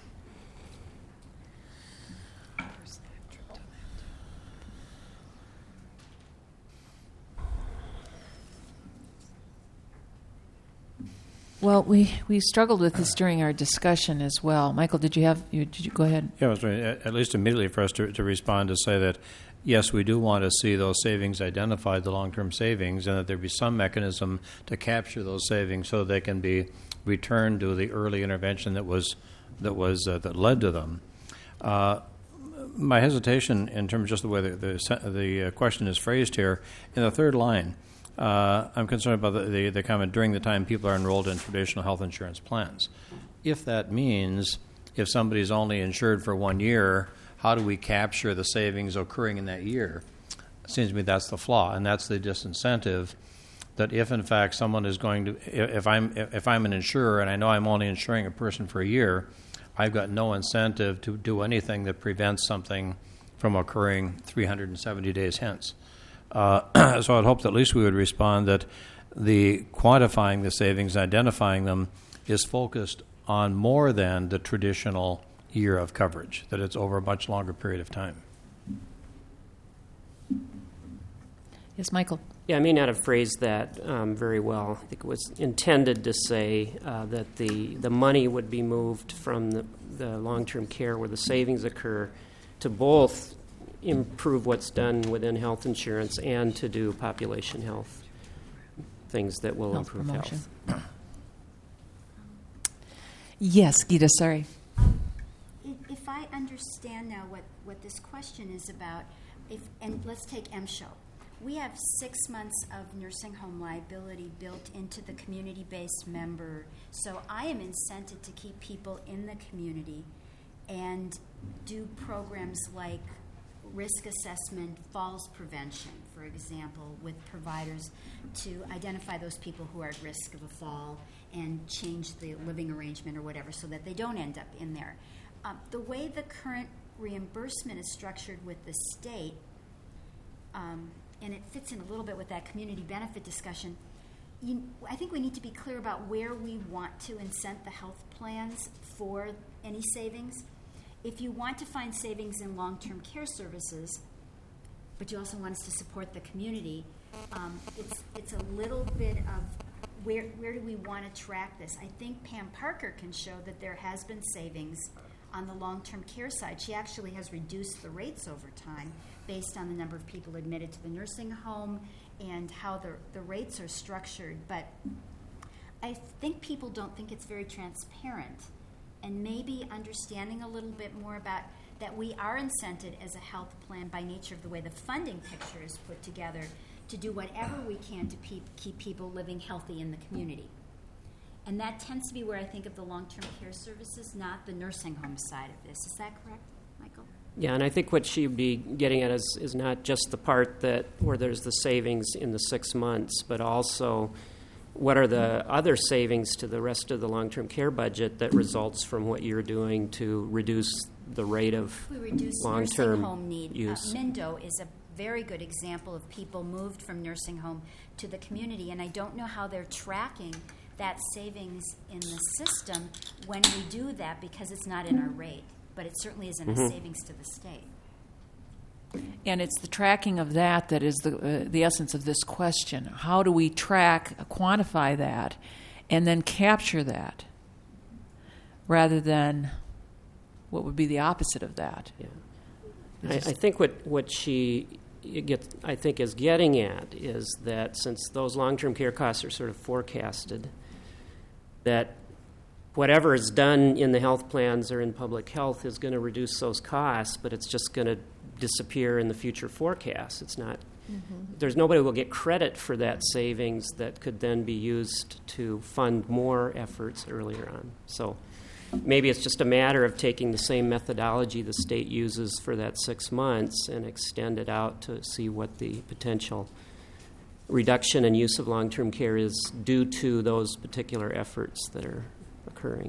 Speaker 1: Well, we, we struggled with this during our discussion as well. Michael, did you have, you, did you go ahead?
Speaker 3: Yeah, I was right. At least immediately for us to, to respond to say that, yes, we do want to see those savings identified, the long-term savings, and that there be some mechanism to capture those savings so they can be returned to the early intervention that was that was uh, that led to them. Uh, my hesitation in terms of just the way the the, the uh, question is phrased here, in the third line, Uh, I'm concerned about the, the, the comment during the time people are enrolled in traditional health insurance plans. If that means if somebody's only insured for one year, how do we capture the savings occurring in that year? It seems to me that's the flaw, and that's the disincentive. That if in fact someone is going to, if I'm if I'm an insurer and I know I'm only insuring a person for a year, I've got no incentive to do anything that prevents something from occurring three hundred seventy days hence. Uh, so I'd hope that at least we would respond that the quantifying the savings, identifying them, is focused on more than the traditional year of coverage, that it's over a much longer period of time.
Speaker 1: Yes, Michael.
Speaker 2: Yeah, I may not have phrased that um, very well. I think it was intended to say uh, that the, the money would be moved from the, the long-term care where the savings occur to both improve what's done within health insurance and to do population health, things that will
Speaker 1: Health
Speaker 2: improve
Speaker 1: promotion.
Speaker 2: health.
Speaker 1: Yes, Gita, sorry.
Speaker 6: If, if I understand now what, what this question is about, if and let's take M S H O. We have six months of nursing home liability built into the community-based member, so I am incented to keep people in the community and do programs like risk assessment, falls prevention, for example, with providers to identify those people who are at risk of a fall and change the living arrangement or whatever so that they don't end up in there. Um, the way the current reimbursement is structured with the state, um, and it fits in a little bit with that community benefit discussion, you, I think we need to be clear about where we want to incent the health plans for any savings. If you want to find savings in long-term care services, but you also want us to support the community, um, it's it's a little bit of where where do we want to track this? I think Pam Parker can show that there has been savings on the long-term care side. She actually has reduced the rates over time based on the number of people admitted to the nursing home and how the the rates are structured. But I think people don't think it's very transparent. And maybe understanding a little bit more about that we are incented as a health plan by nature of the way the funding picture is put together to do whatever we can to pe- keep people living healthy in the community. And that tends to be where I think of the long-term care services, not the nursing home side of this. Is that correct, Michael?
Speaker 2: Yeah, and I think what she'd be getting at is, is not just the part that where there's the savings in the six months, but also what are the other savings to the rest of the long-term care budget that results from what you're doing to reduce the rate of
Speaker 6: We reduce nursing
Speaker 2: long-term
Speaker 6: home need.
Speaker 2: use.
Speaker 6: Uh, Mindo is a very good example of people moved from nursing home to the community, and I don't know how they're tracking that savings in the system when we do that because it's not in our rate, but it certainly isn't
Speaker 2: Mm-hmm.
Speaker 6: a savings to the state.
Speaker 1: And it's the tracking of that that is the uh, the essence of this question. How do we track, uh, quantify that, and then capture that, rather than what would be the opposite of that?
Speaker 2: Yeah. I, I think what, what she gets, I think is getting at is that since those long-term care costs are sort of forecasted, that whatever is done in the health plans or in public health is going to reduce those costs, but it's just going to disappear in the future forecasts. It's not. Mm-hmm. There's nobody who will get credit for that savings that could then be used to fund more efforts earlier on. So maybe it's just a matter of taking the same methodology the state uses for that six months and extend it out to see what the potential reduction in use of long-term care is due to those particular efforts that are occurring.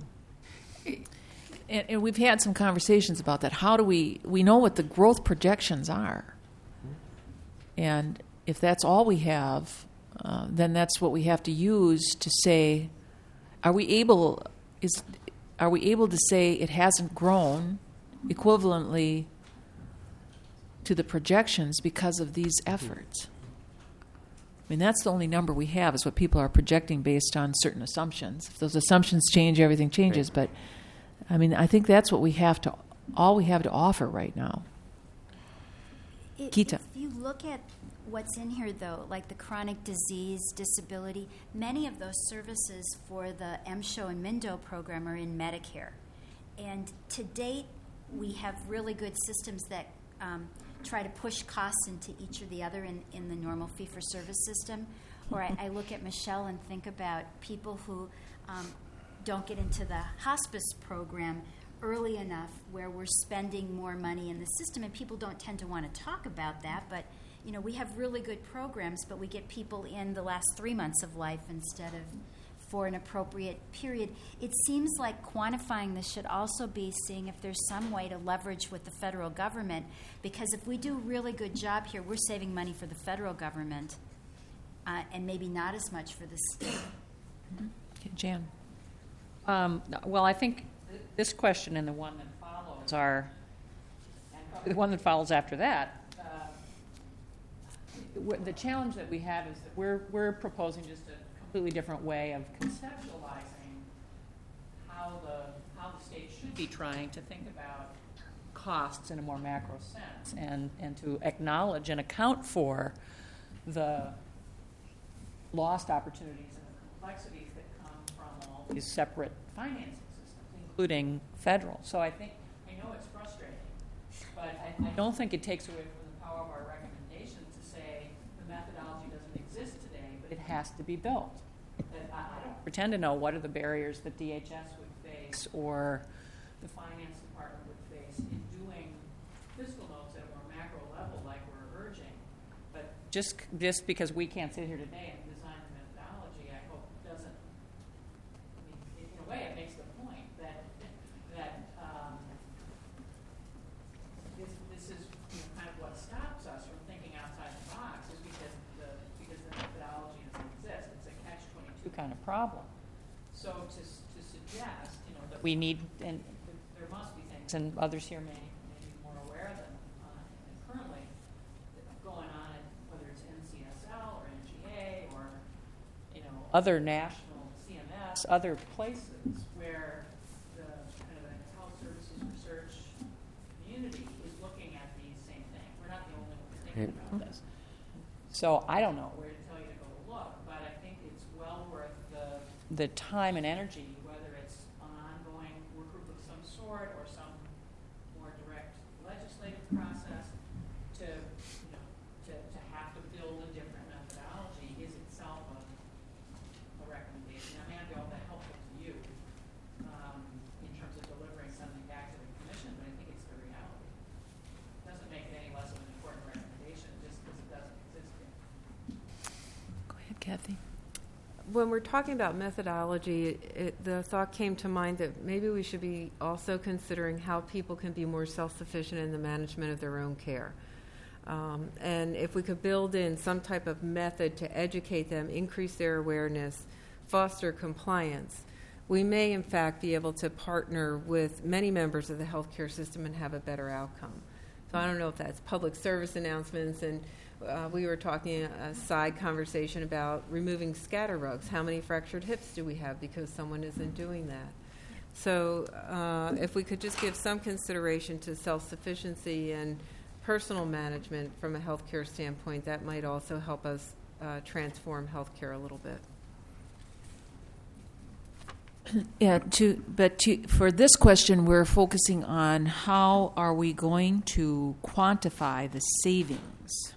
Speaker 1: And, and we've had some conversations about that. How do we, we know what the growth projections are. And if that's all we have, uh, then that's what we have to use to say, are we able, is, are we able to say it hasn't grown equivalently to the projections because of these efforts? I mean, that's the only number we have is what people are projecting based on certain assumptions. If those assumptions change, everything changes. But I mean, I think that's what we have to, all we have to offer right now.
Speaker 6: If,
Speaker 1: Kita.
Speaker 6: if you look at what's in here, though, like the chronic disease, disability, many of those services for the M S H O and Mindo program are in Medicare. And to date, we have really good systems that um, try to push costs into each or the other in, in the normal fee-for-service system. Or I, I look at Michelle and think about people who um, don't get into the hospice program early enough where we're spending more money in the system, and people don't tend to want to talk about that, but you know, we have really good programs, but we get people in the last three months of life instead of for an appropriate period. It seems like quantifying this should also be seeing if there's some way to leverage with the federal government, because if we do a really good job here, we're saving money for the federal government uh, and maybe not as much for the state.
Speaker 1: Okay, Jan.
Speaker 9: Um, well, I think this question and the one that follows are, and probably the one that follows after that, uh, the challenge that we have is that we're, we're proposing just a completely different way of conceptualizing how the, how the state should be trying to think about costs in a more macro sense and, and to acknowledge and account for the lost opportunities and the complexities that come from all these separate financing systems, including federal. So I think, I know it's frustrating, but I, I don't think it takes away from the power of our recommendation to say the methodology doesn't exist today, but it has to be built. That I, I don't pretend to know what are the barriers that D H S would face or the finance department would face in doing fiscal notes at a more macro level like we're urging. But just, just because we can't sit here today and design the methodology, I hope doesn't, I mean, in a way it makes the point that, that um, this, this is you know, kind of what stops us from thinking outside the box is because the, because the methodology doesn't exist. It's a catch twenty-two kind of problem. So to, to suggest, you know, that we need, and there must be things, and others here may, may be more aware of them uh, currently going on, at, whether it's N C S L or N G A or, you know, other national C M S, other places where the kind of the health services research community is looking at these same things. We're not the only ones thinking about this. So I don't know where to tell you to go look, but I think it's well worth the the time and energy, whether it's an ongoing work group of some sort or some more direct legislative process, to you know to, to have to build a different methodology is itself a, a recommendation. I may not be all that helpful to you um, in terms of delivering something back to the commission, but I think it's the reality.
Speaker 7: when we're talking about methodology, it, the thought came to mind that maybe we should be also considering how people can be more self-sufficient in the management of their own care. Um, and if we could build in some type of method to educate them, increase their awareness, foster compliance, we may in fact be able to partner with many members of the healthcare system and have a better outcome. So I don't know if that's public service announcements, and uh, we were talking a side conversation about removing scatter rugs. How many fractured hips do we have because someone isn't doing that? So uh, if we could just give some consideration to self-sufficiency and personal management from a healthcare standpoint, that might also help us uh, transform healthcare a little bit.
Speaker 1: Yeah, to, but to, for this question, we're focusing on how are we going to quantify the savings?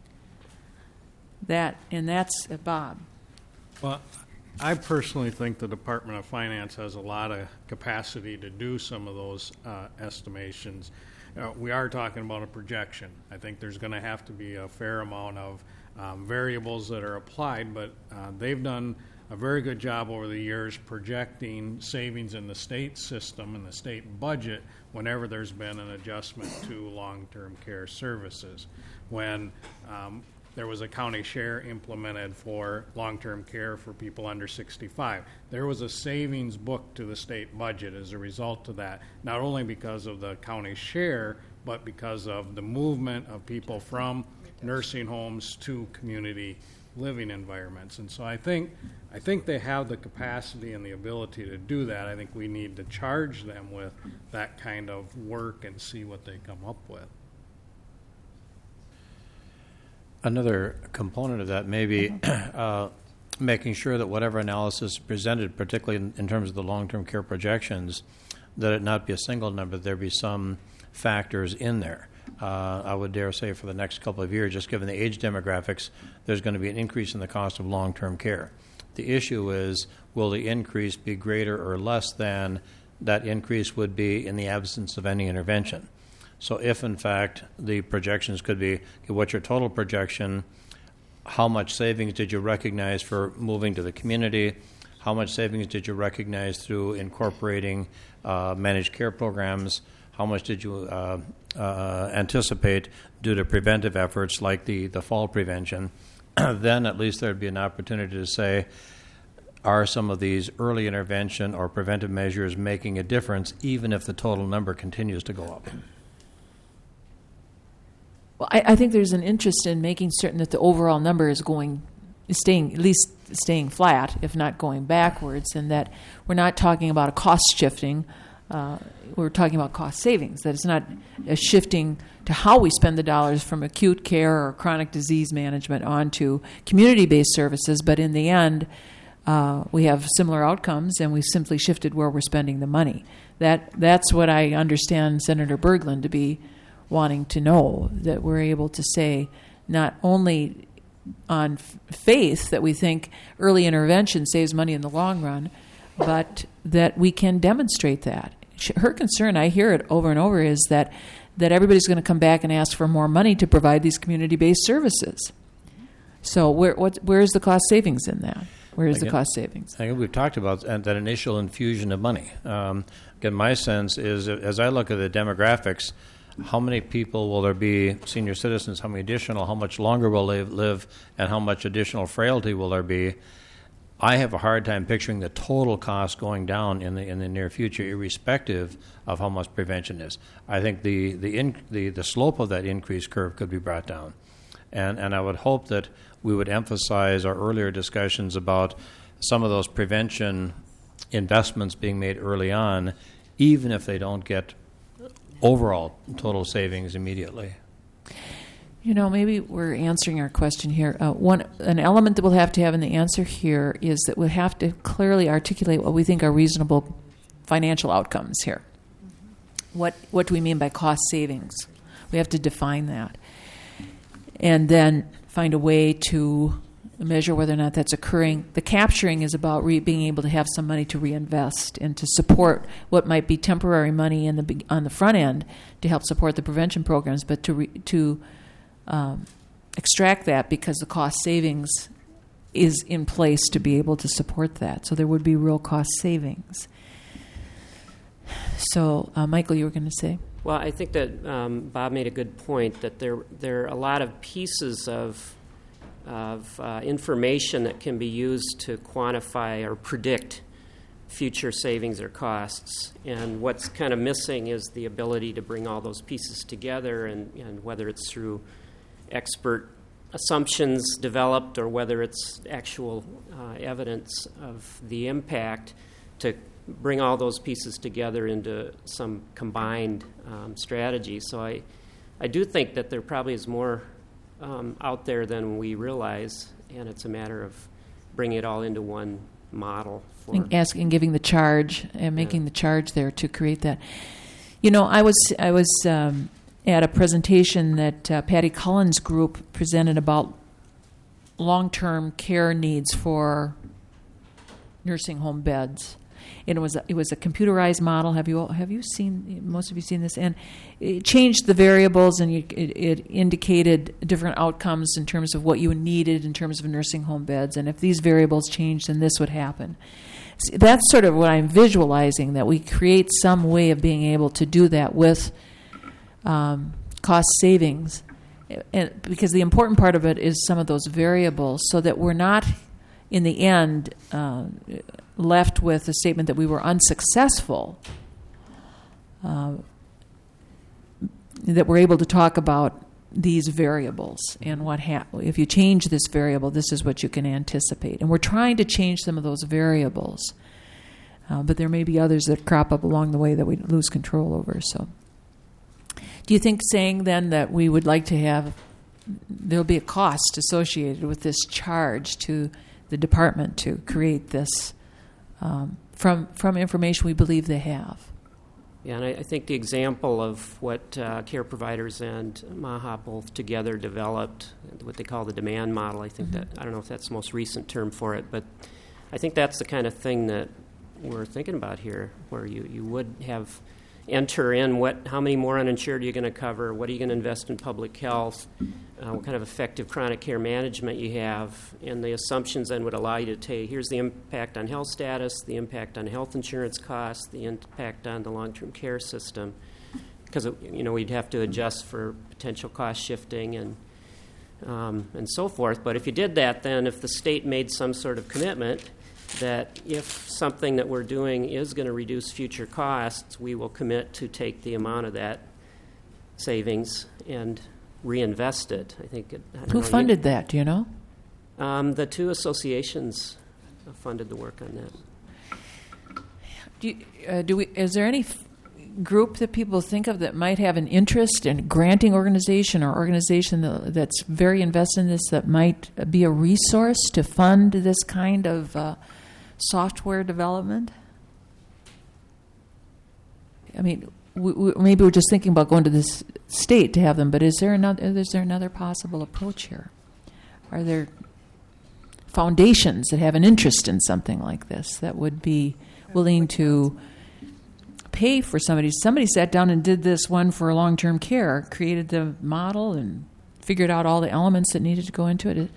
Speaker 1: That, and that's uh, Bob.
Speaker 10: Well, I personally think the Department of Finance has a lot of capacity to do some of those uh, estimations. Uh, we are talking about a projection. I think there's going to have to be a fair amount of um, variables that are applied, but uh, they've done a very good job over the years projecting savings in the state system and the state budget whenever there's been an adjustment to long-term care services. When um, there was a county share implemented for long-term care for people under sixty-five, there was a savings booked to the state budget as a result of that, not only because of the county share, but because of the movement of people from nursing homes to community living environments. And so I think I think they have the capacity and the ability to do that. I think we need to charge them with that kind of work and see what they come up with.
Speaker 3: Another component of that may be uh, making sure that whatever analysis is presented, particularly in, in terms of the long-term care projections, that it not be a single number, there be some factors in there. Uh, I would dare say for the next couple of years, just given the age demographics, there's going to be an increase in the cost of long-term care. The issue is, will the increase be greater or less than that increase would be in the absence of any intervention? So if, in fact, the projections could be, okay, what's your total projection? How much savings did you recognize for moving to the community? How much savings did you recognize through incorporating uh, managed care programs? How much did you uh, uh, anticipate due to preventive efforts like the, the fall prevention? Then at least there would be an opportunity to say, are some of these early intervention or preventive measures making a difference even if the total number continues to go up?
Speaker 1: Well, I, I think there's an interest in making certain that the overall number is going, is staying, at least staying flat, if not going backwards, and that we're not talking about a cost shifting. Uh, we're talking about cost savings, that it's not a shifting to how we spend the dollars from acute care or chronic disease management onto community-based services, but in the end, uh, we have similar outcomes, and we've simply shifted where we're spending the money. That That's what I understand Senator Berglund to be wanting to know, that we're able to say not only on f- faith that we think early intervention saves money in the long run, but that we can demonstrate that. Her concern, I hear it over and over, is that, that everybody's going to come back and ask for more money to provide these community-based services. So where what, where's the cost savings in that? Where is
Speaker 3: Again,
Speaker 1: the cost savings?
Speaker 3: I think we've talked about that initial infusion of money. Um, again, my sense is, as I look at the demographics, how many people will there be, senior citizens, how many additional, how much longer will they live, and how much additional frailty will there be? I have a hard time picturing the total cost going down in the in the near future, irrespective of how much prevention is. I think the the in, the, the slope of that increase curve could be brought down, and and I would hope that we would emphasize our earlier discussions about some of those prevention investments being made early on, even if they don't get overall total savings immediately.
Speaker 1: You know, maybe we're answering our question here. Uh, one, an element that we'll have to have in the answer here is that we'll have to clearly articulate what we think are reasonable financial outcomes here. Mm-hmm. What what do we mean by cost savings? We have to define that. And then find a way to measure whether or not that's occurring. The capturing is about re- being able to have some money to reinvest and to support what might be temporary money in the on the front end to help support the prevention programs, but to re- to Um, extract that because the cost savings is in place to be able to support that. So there would be real cost savings. So, uh, Michael, you were going to say?
Speaker 2: Well, I think that um, Bob made a good point that there there are a lot of pieces of of uh, information that can be used to quantify or predict future savings or costs. And what's kind of missing is the ability to bring all those pieces together, and, and whether it's through expert assumptions developed or whether it's actual uh, evidence of the impact, to bring all those pieces together into some combined um, strategy. So I, I do think that there probably is more um, out there than we realize, and it's a matter of bringing it all into one model. For
Speaker 1: And asking, giving the charge, and making the charge there to create that. You know, I was I was um, at a presentation that uh, Patty Cullen's group presented about long-term care needs for nursing home beds. And it was a, it was a computerized model. Have you all, have you seen, most of you seen this? And it changed the variables, and you, it, it indicated different outcomes in terms of what you needed in terms of nursing home beds. And if these variables changed, then this would happen. So that's sort of what I'm visualizing, that we create some way of being able to do that with um, cost savings. And because the important part of it is some of those variables, so that we're not, in the end, uh, left with a statement that we were unsuccessful, uh, that we're able to talk about these variables and what ha- if you change this variable, this is what you can anticipate. And we're trying to change some of those variables, uh, but there may be others that crop up along the way that we lose control over. So, do you think saying then that we would like to have, there'll be a cost associated with this charge to the department to create this um, from from information we believe they have?
Speaker 2: Yeah, and I, I think the example of what uh, care providers and MAHA both together developed, what they call the demand model, I think mm-hmm. that, I don't know if that's the most recent term for it, but I think that's the kind of thing that we're thinking about here, where you, you would have enter in what, how many more uninsured are you going to cover, what are you going to invest in public health, uh, what kind of effective chronic care management you have, and the assumptions then would allow you to take, here's the impact on health status, the impact on health insurance costs, the impact on the long-term care system, because, you know, we'd have to adjust for potential cost shifting and um, and so forth. But if you did that, then if the state made some sort of commitment that if something that we're doing is going to reduce future costs, we will commit to take the amount of that savings and reinvest it. I think. It, I
Speaker 1: Who
Speaker 2: know,
Speaker 1: funded
Speaker 2: you,
Speaker 1: that? Do you know?
Speaker 2: Um, the two associations funded the work on that.
Speaker 1: Do, you, uh, do we? Is there any f- group that people think of that might have an interest in a granting organization or organization that, that's very invested in this, that might be a resource to fund this kind of uh, software development? I mean, we, we, maybe we're just thinking about going to this state to have them, but is there another? Is there another possible approach here? Are there foundations that have an interest in something like this that would be willing to pay for somebody? Somebody sat down and did this one for long-term care, created the model and figured out all the elements that needed to go into it.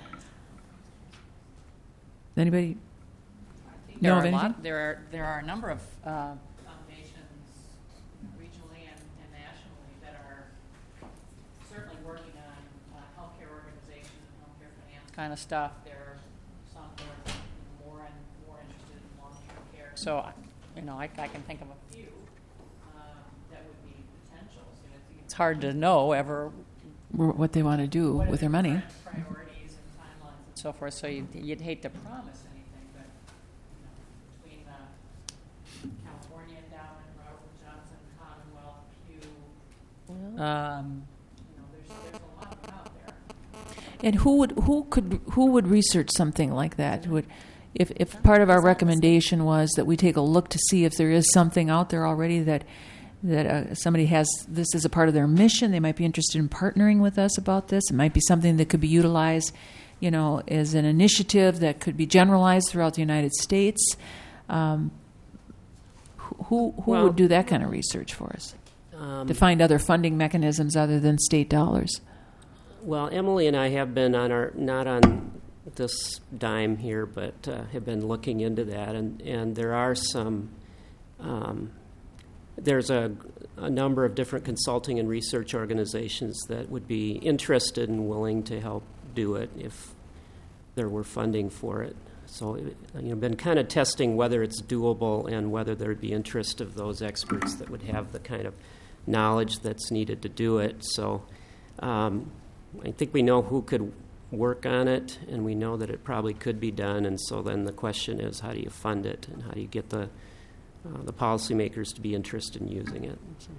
Speaker 1: Anybody
Speaker 9: There
Speaker 1: know
Speaker 9: are
Speaker 1: of
Speaker 9: a
Speaker 1: anything?
Speaker 9: lot, there are there are a number of uh, foundations, regionally and, and nationally, that are certainly working on uh, healthcare organization and healthcare finance kind of stuff. There are some who are more and more interested in long-term care. So, you know, I, I can think of a few um, that would be potentials. And it's, it's hard to know ever
Speaker 1: What they want to do
Speaker 9: what
Speaker 1: with
Speaker 9: are
Speaker 1: their
Speaker 9: the
Speaker 1: money.
Speaker 9: current priorities and timelines and so forth. So you'd, you'd hate to promise anything, but you know, between the California Endowment, Robert Johnson, Commonwealth, Pew, um, you know, there's there's a lot out there.
Speaker 1: And who would who could who would research something like that? Would if if part of our recommendation was that we take a look to see if there is something out there already that that uh, somebody has this as a part of their mission, they might be interested in partnering with us about this. It might be something that could be utilized, you know, as an initiative that could be generalized throughout the United States. Um, who who
Speaker 2: Well,
Speaker 1: would do that kind of research for us
Speaker 2: Um,
Speaker 1: to find other funding mechanisms other than state dollars?
Speaker 2: Well, Emily and I have been on our not on this dime here, but uh, have been looking into that, and, and there are some. Um, there's a, a number of different consulting and research organizations that would be interested and willing to help do it if there were funding for it. So, you know, been kind of testing whether it's doable and whether there'd be interest of those experts that would have the kind of knowledge that's needed to do it. So, um, I think we know who could work on it, and we know that it probably could be done. And so then the question is, how do you fund it, and how do you get the uh, the policymakers to be interested in using it? So.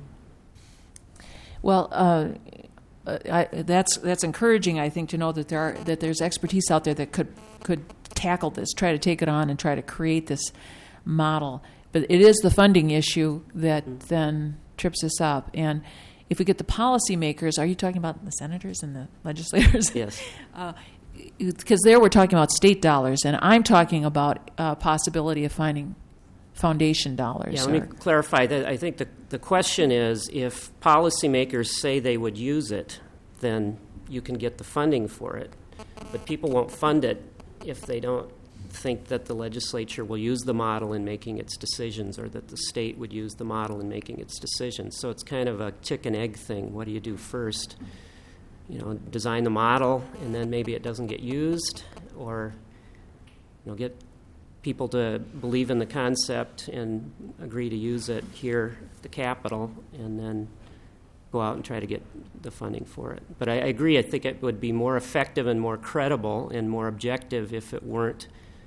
Speaker 1: Well, uh, I, that's that's encouraging. I think to know that there are that there's expertise out there that could could tackle this, try to take it on, and try to create this model. But it is the funding issue that mm-hmm. then trips us up. And if we get the policymakers, are you talking about the senators and the legislators?
Speaker 2: Yes.
Speaker 1: Because uh, there we're talking about state dollars, and I'm talking about uh, possibility of finding foundation dollars.
Speaker 2: Yeah, let me clarify that. I think the, the question is, if policymakers say they would use it, then you can get the funding for it. But people won't fund it if they don't think that the legislature will use the model in making its decisions, or that the state would use the model in making its decisions. So it's kind of a chicken-egg thing. What do you do first? You know, design the model, and then maybe it doesn't get used, or you know, get people to believe in the concept and agree to use it here at the Capitol, and then go out and try to get the funding for it. But I, I agree. I think it would be more effective and more credible and more objective if it weren't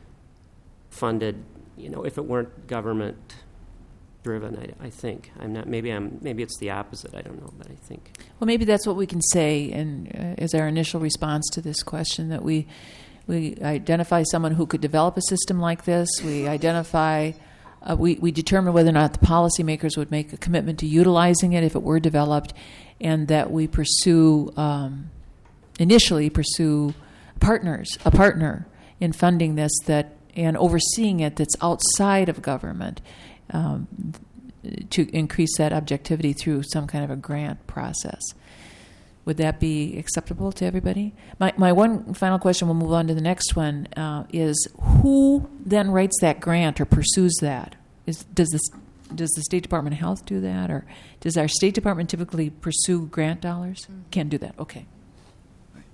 Speaker 2: funded, you know, if it weren't government driven. I, I think I'm not. Maybe I'm. Maybe it's the opposite. I don't know, but I think.
Speaker 1: Well, maybe that's what we can say, and uh, as our initial response to this question, that we we identify someone who could develop a system like this. We identify. Uh, we, we determine whether or not the policymakers would make a commitment to utilizing it if it were developed, and that we pursue, um, initially pursue partners, a partner in funding this that and overseeing it that's outside of government, um, to increase that objectivity through some kind of a grant process. Would that be acceptable to everybody? My my one final question, we'll move on to the next one, uh, is who then writes that grant or pursues that? Is does this does the State Department of Health do that, or does our State Department typically pursue grant dollars? Mm-hmm. Can't do that. Okay.
Speaker 5: Right.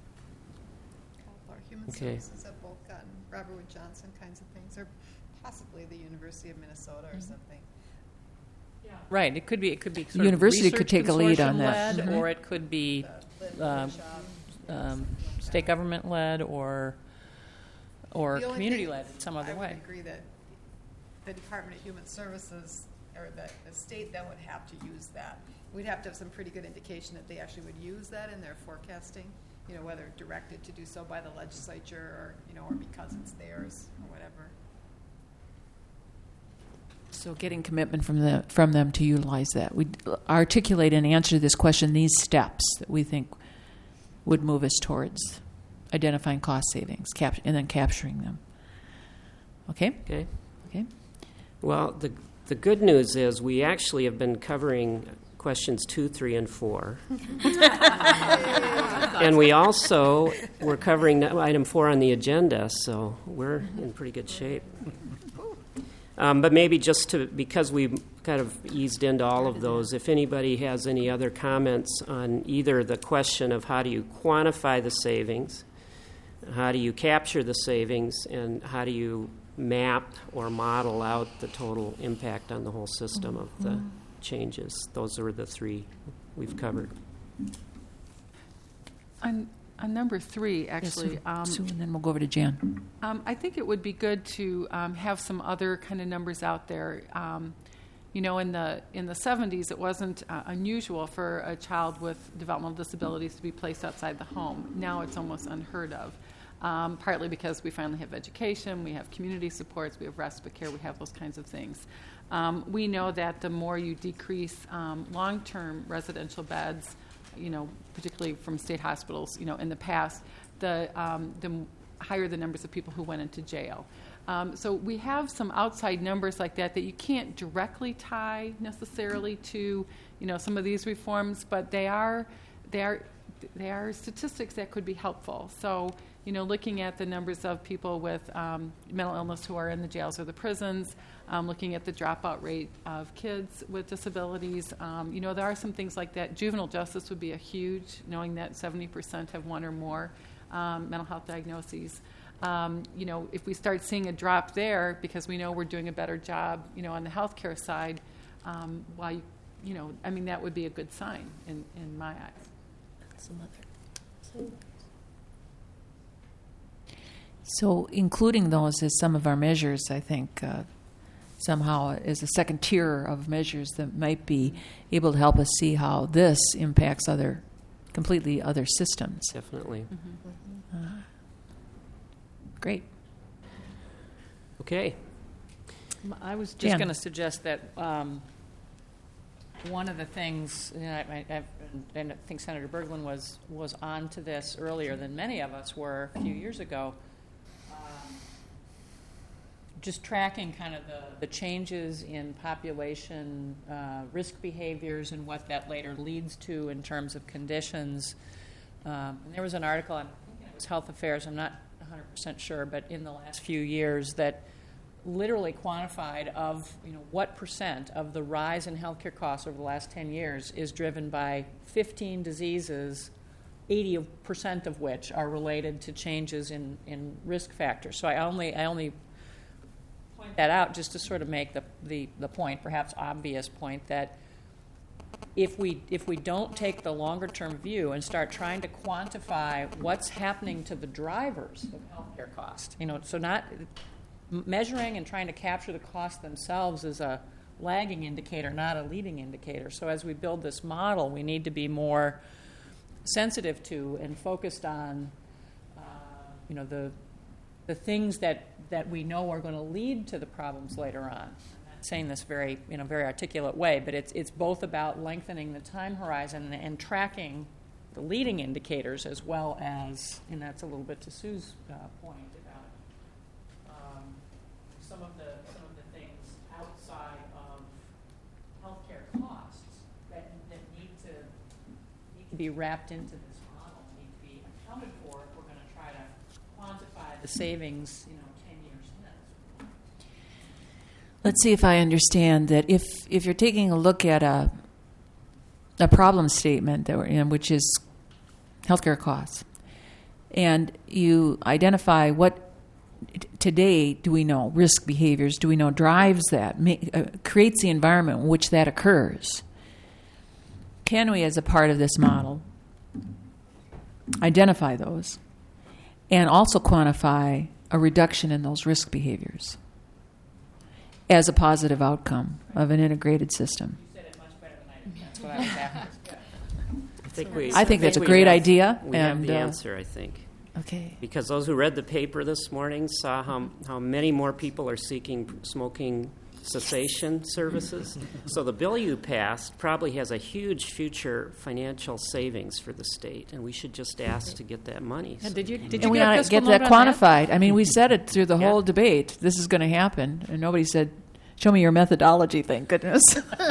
Speaker 5: Our Human
Speaker 2: Okay.
Speaker 5: Services have both gotten Robert Wood Johnson kinds of things, or possibly the University of Minnesota or mm-hmm. something.
Speaker 9: Right. It could be. It could be. Sort
Speaker 1: University
Speaker 9: of
Speaker 1: could take a lead on that,
Speaker 9: led,
Speaker 1: mm-hmm.
Speaker 9: or it could be um, um, state government led, or or community led in some other
Speaker 5: I
Speaker 9: way.
Speaker 5: I would agree that the Department of Human Services or the, the state then would have to use that. We'd have to have some pretty good indication that they actually would use that in their forecasting. You know, whether directed to do so by the legislature, or you know, or because it's theirs, or whatever.
Speaker 1: So getting commitment from the from them to utilize that. We articulate and answer this question, these steps that we think would move us towards identifying cost savings, cap- and then capturing them. Okay?
Speaker 2: Okay.
Speaker 1: Okay.
Speaker 2: Well, the the good news is we actually have been covering questions two, three, and four. And we also were covering item four on the agenda, so we're in pretty good shape. Um, but maybe just to, because we kind of eased into all of those, if anybody has any other comments on either the question of how do you quantify the savings, how do you capture the savings, and how do you map or model out the total impact on the whole system of the changes. Those are the three we've covered.
Speaker 4: On, on number three, actually,
Speaker 1: Yes, Sue,
Speaker 4: um,
Speaker 1: Sue, and then we'll go over to Jan.
Speaker 4: Um, I think it would be good to um, have some other kind of numbers out there. Um, you know, in the in the seventies, it wasn't uh, unusual for a child with developmental disabilities to be placed outside the home. Now it's almost unheard of, um, partly because we finally have education, we have community supports, we have respite care, we have those kinds of things. Um, we know that the more you decrease um, long-term residential beds, you know, particularly from state hospitals, you know, in the past, the um, the higher the numbers of people who went into jail. Um, so we have some outside numbers like that that you can't directly tie necessarily to, you know, some of these reforms, but they are they are they are statistics that could be helpful. So, you know, looking at the numbers of people with um, mental illness who are in the jails or the prisons, um, looking at the dropout rate of kids with disabilities. Um, you know, there are some things like that. Juvenile justice would be a huge, knowing that seventy percent have one or more um, mental health diagnoses. Um, you know, if we start seeing a drop there because we know we're doing a better job, you know, on the healthcare side, um, while you, you know, I mean, that would be a good sign in, in my eyes.
Speaker 1: Some other. So including those as some of our measures, I think, uh, somehow is a second tier of measures that might be able to help us see how this impacts other, completely other systems.
Speaker 2: Definitely.
Speaker 1: Mm-hmm. Uh, great.
Speaker 2: Okay.
Speaker 9: I was just
Speaker 1: Jan.
Speaker 9: going to suggest that um, one of the things, you know, I, I, and I think Senator Berglund was, was on to this earlier than many of us were a few years ago, um, just tracking kind of the, the changes in population uh, risk behaviors and what that later leads to in terms of conditions. Um, and there was an article on, I think it was Health Affairs, I'm not one hundred percent sure, but in the last few years that literally quantified of, you know, what percent of the rise in healthcare costs over the last ten years is driven by fifteen diseases, eighty percent of which are related to changes in, in risk factors. So I only I only point that out just to sort of make the, the, the point, perhaps obvious point, that if we if we don't take the longer term view and start trying to quantify what's happening to the drivers of healthcare cost, you know, so not measuring and trying to capture the costs themselves is a lagging indicator, not a leading indicator. So as we build this model, we need to be more sensitive to and focused on, uh, you know, the the things that, that we know are going to lead to the problems later on. I'm not saying this very in a very articulate way, but it's it's both about lengthening the time horizon and, and tracking the leading indicators as well as, and that's a little bit to Sue's uh, point. Some of the some of the things outside of healthcare costs that, that need to need to be wrapped into this model, need to be accounted for if we're going to try to quantify the savings, you know, ten years hence.
Speaker 1: Let's see if I understand that. If if you're taking a look at a a problem statement that we're in, which is healthcare costs, and you identify what today do we know risk behaviors, do we know drives that, make, uh, creates the environment in which that occurs, can we, as a part of this model, identify those and also quantify a reduction in those risk behaviors as a positive outcome of an integrated system?
Speaker 9: You said it much better than I did. That's what I was after.
Speaker 2: I think, we,
Speaker 1: I think that's a
Speaker 2: we
Speaker 1: great
Speaker 2: have,
Speaker 1: idea.
Speaker 2: We
Speaker 1: and,
Speaker 2: have the
Speaker 1: uh,
Speaker 2: answer, I think.
Speaker 1: Okay.
Speaker 2: Because those who read the paper this morning saw how, how many more people are seeking smoking cessation services. So the bill you passed probably has a huge future financial savings for the state, and we should just ask to get that money.
Speaker 9: And did you did
Speaker 1: And
Speaker 9: you
Speaker 1: we
Speaker 9: get, a
Speaker 1: ought to
Speaker 9: fiscal
Speaker 1: get that
Speaker 9: note on
Speaker 1: quantified. I mean, we said it through the
Speaker 2: Yeah.
Speaker 1: whole debate. This is going to happen, and nobody said, "Show me your methodology." Thank goodness.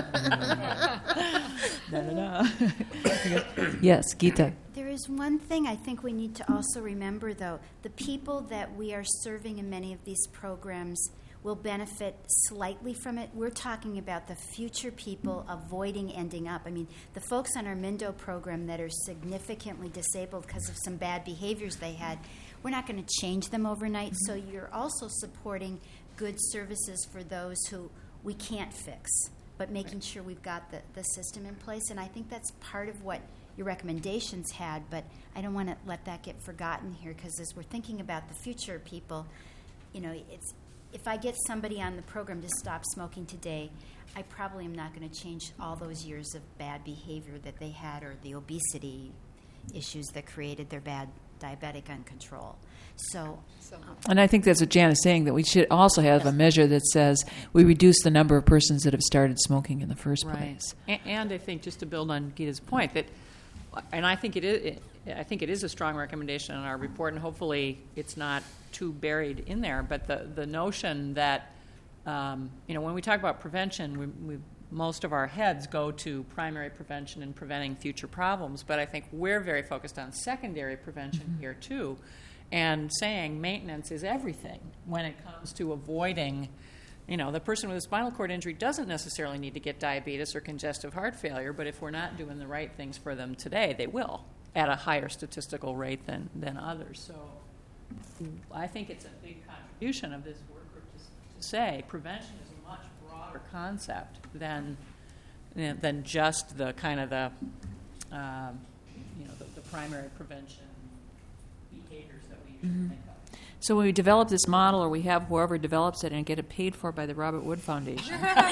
Speaker 1: no, no, no. Yes, Gita.
Speaker 6: There is one thing I think we need to also remember, though. The people that we are serving in many of these programs will benefit slightly from it. We're talking about the future people avoiding ending up. I mean, the folks on our Mindo program that are significantly disabled because of some bad behaviors they had, we're not going to change them overnight. So you're also supporting good services for those who we can't fix, but making sure we've got the, the system in place. And I think that's part of what your recommendations had, but I don't want to let that get forgotten here, because as we're thinking about the future people, you know, it's if I get somebody on the program to stop smoking today, I probably am not going to change all those years of bad behavior that they had, or the obesity issues that created their bad diabetic uncontrol. So,
Speaker 1: And I think that's what Jan is saying, that we should also have a measure that says we reduce the number of persons that have started smoking in the first
Speaker 9: Right.
Speaker 1: place.
Speaker 9: And, and I think, just to build on Gita's point, that, and I think it is, I think it is a strong recommendation in our report, and hopefully it's not too buried in there. But the the notion that, um, you know, when we talk about prevention, we, we most of our heads go to primary prevention and preventing future problems. But I think we're very focused on secondary prevention mm-hmm. here too. and saying maintenance is everything when it comes to avoiding, you know, the person with a spinal cord injury doesn't necessarily need to get diabetes or congestive heart failure, but if we're not doing the right things for them today, they will at a higher statistical rate than, than others. So I think it's a big contribution of this work group to, to say prevention is a much broader concept than than just the kind of the um, you know the, the primary prevention behaviors that we usually
Speaker 1: Mm-hmm.
Speaker 9: think of.
Speaker 1: So when we develop this model, or we have whoever develops it and get it paid for by the Robert Wood Foundation,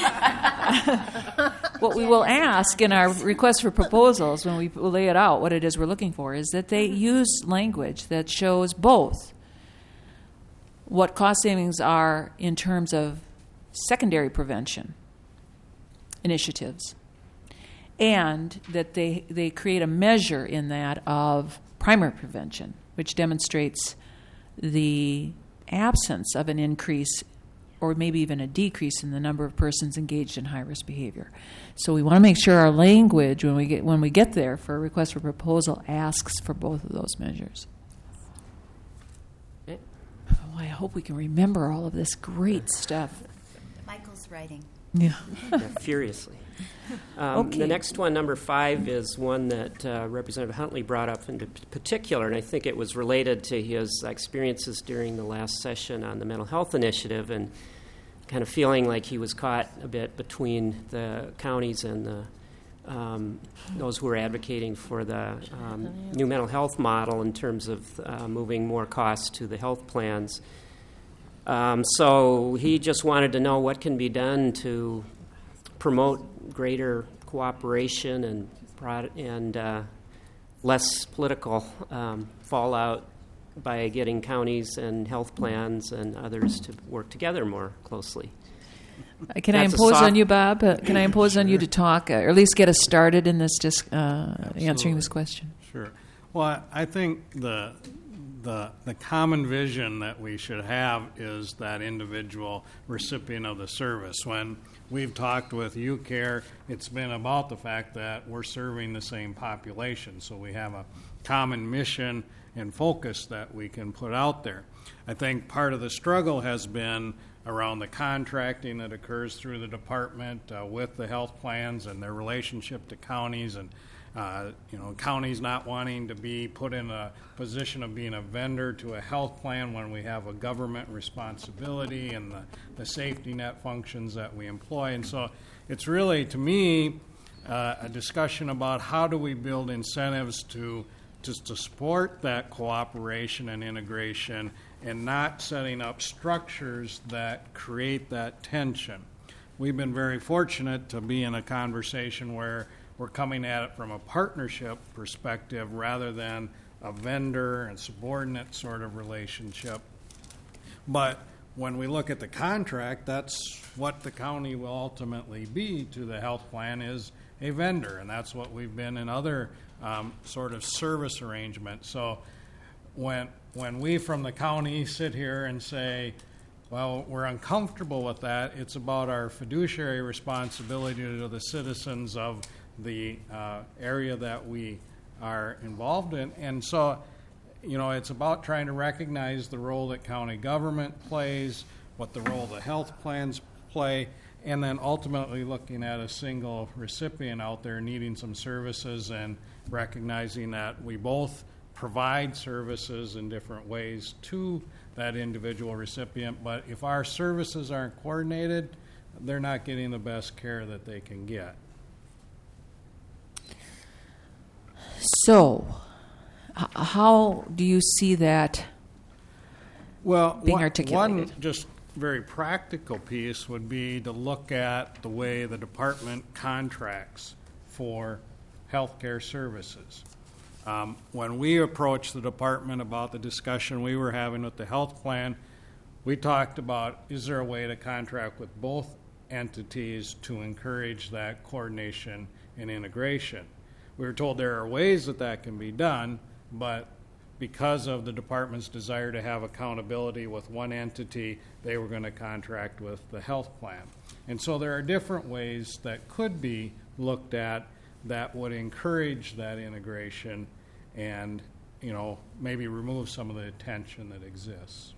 Speaker 1: what we will ask in our request for proposals when we lay it out, what it is we're looking for, is that they use language that shows both what cost savings are in terms of secondary prevention initiatives, and that they, they create a measure in that of primary prevention, which demonstrates the absence of an increase or maybe even a decrease in the number of persons engaged in high-risk behavior. So we want to make sure our language, when we get when we get there for a request for proposal, asks for both of those measures.
Speaker 2: Okay.
Speaker 1: Oh, I hope we can remember all of this great stuff.
Speaker 6: Michael's writing.
Speaker 1: Yeah.
Speaker 2: Yeah, furiously. Um,
Speaker 1: Okay.
Speaker 2: The next one, number five, is one that uh, Representative Huntley brought up in particular, and I think it was related to his experiences during the last session on the mental health initiative, and kind of feeling like he was caught a bit between the counties and the um, those who were advocating for the um, new mental health model in terms of uh, moving more costs to the health plans. Um, so he just wanted to know what can be done to promote greater cooperation and prod- and uh, less political um, fallout by getting counties and health plans and others to work together more closely.
Speaker 1: Uh, Can I
Speaker 2: That's a
Speaker 1: impose
Speaker 2: soft-
Speaker 1: on you, Bob? Uh, can I impose on you to talk, uh, or at least get us started in this, just uh, answering this question?
Speaker 10: Sure. Well, I I think the the the common vision that we should have is that individual recipient of the service. When we've talked with UCare, it's been about the fact that we're serving the same population, so we have a common mission and focus that we can put out there. I think part of the struggle has been around the contracting that occurs through the department uh, with the health plans and their relationship to counties, and uh, you know, counties not wanting to be put in a position of being a vendor to a health plan when we have a government responsibility and the, the safety net functions that we employ. And so it's really, to me, uh, a discussion about how do we build incentives to to, to support that cooperation and integration, and not setting up structures that create that tension. We've been very fortunate to be in a conversation where we're coming at it from a partnership perspective rather than a vendor and subordinate sort of relationship. But when we look at the contract, that's what the county will ultimately be to the health plan, is a vendor, and that's what we've been in other um, sort of service arrangements. So when when we from the county sit here and say, well, we're uncomfortable with that, it's about our fiduciary responsibility to the citizens of the uh, area that we are involved in. And so, you know, it's about trying to recognize the role that county government plays, what the role the health plans play, and then ultimately looking at a single recipient out there needing some services and recognizing that we both provide services in different ways to that individual recipient. But if our services aren't coordinated, they're not getting the best care that they can get.
Speaker 1: So, h- how do you see that
Speaker 10: Well,
Speaker 1: being
Speaker 10: one,
Speaker 1: articulated?
Speaker 10: one just very practical piece would be to look at the way the department contracts for healthcare services. Um, when we approached the department about the discussion we were having with the health plan, we talked about, is there a way to contract with both entities to encourage that coordination and integration? We were told there are ways that that can be done, but because of the department's desire to have accountability with one entity, they were going to contract with the health plan. And so there are different ways that could be looked at that would encourage that integration and you know, maybe remove some of the tension that exists.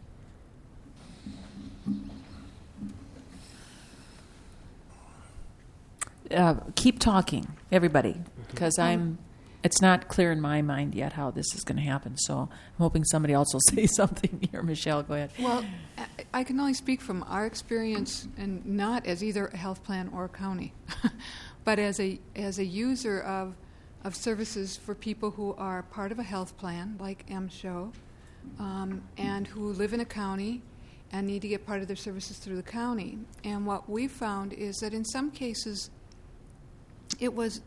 Speaker 1: Uh, keep talking, everybody, because I'm. It's not clear in my mind yet how this is going to happen. So I'm hoping somebody else will say something here. Michelle, go ahead.
Speaker 8: Well, I- I can only speak from our experience, and not as either a health plan or a county, but as a as a user of of services for people who are part of a health plan, like M S H O, um, and who live in a county and need to get part of their services through the county. And what we found is that in some cases, it was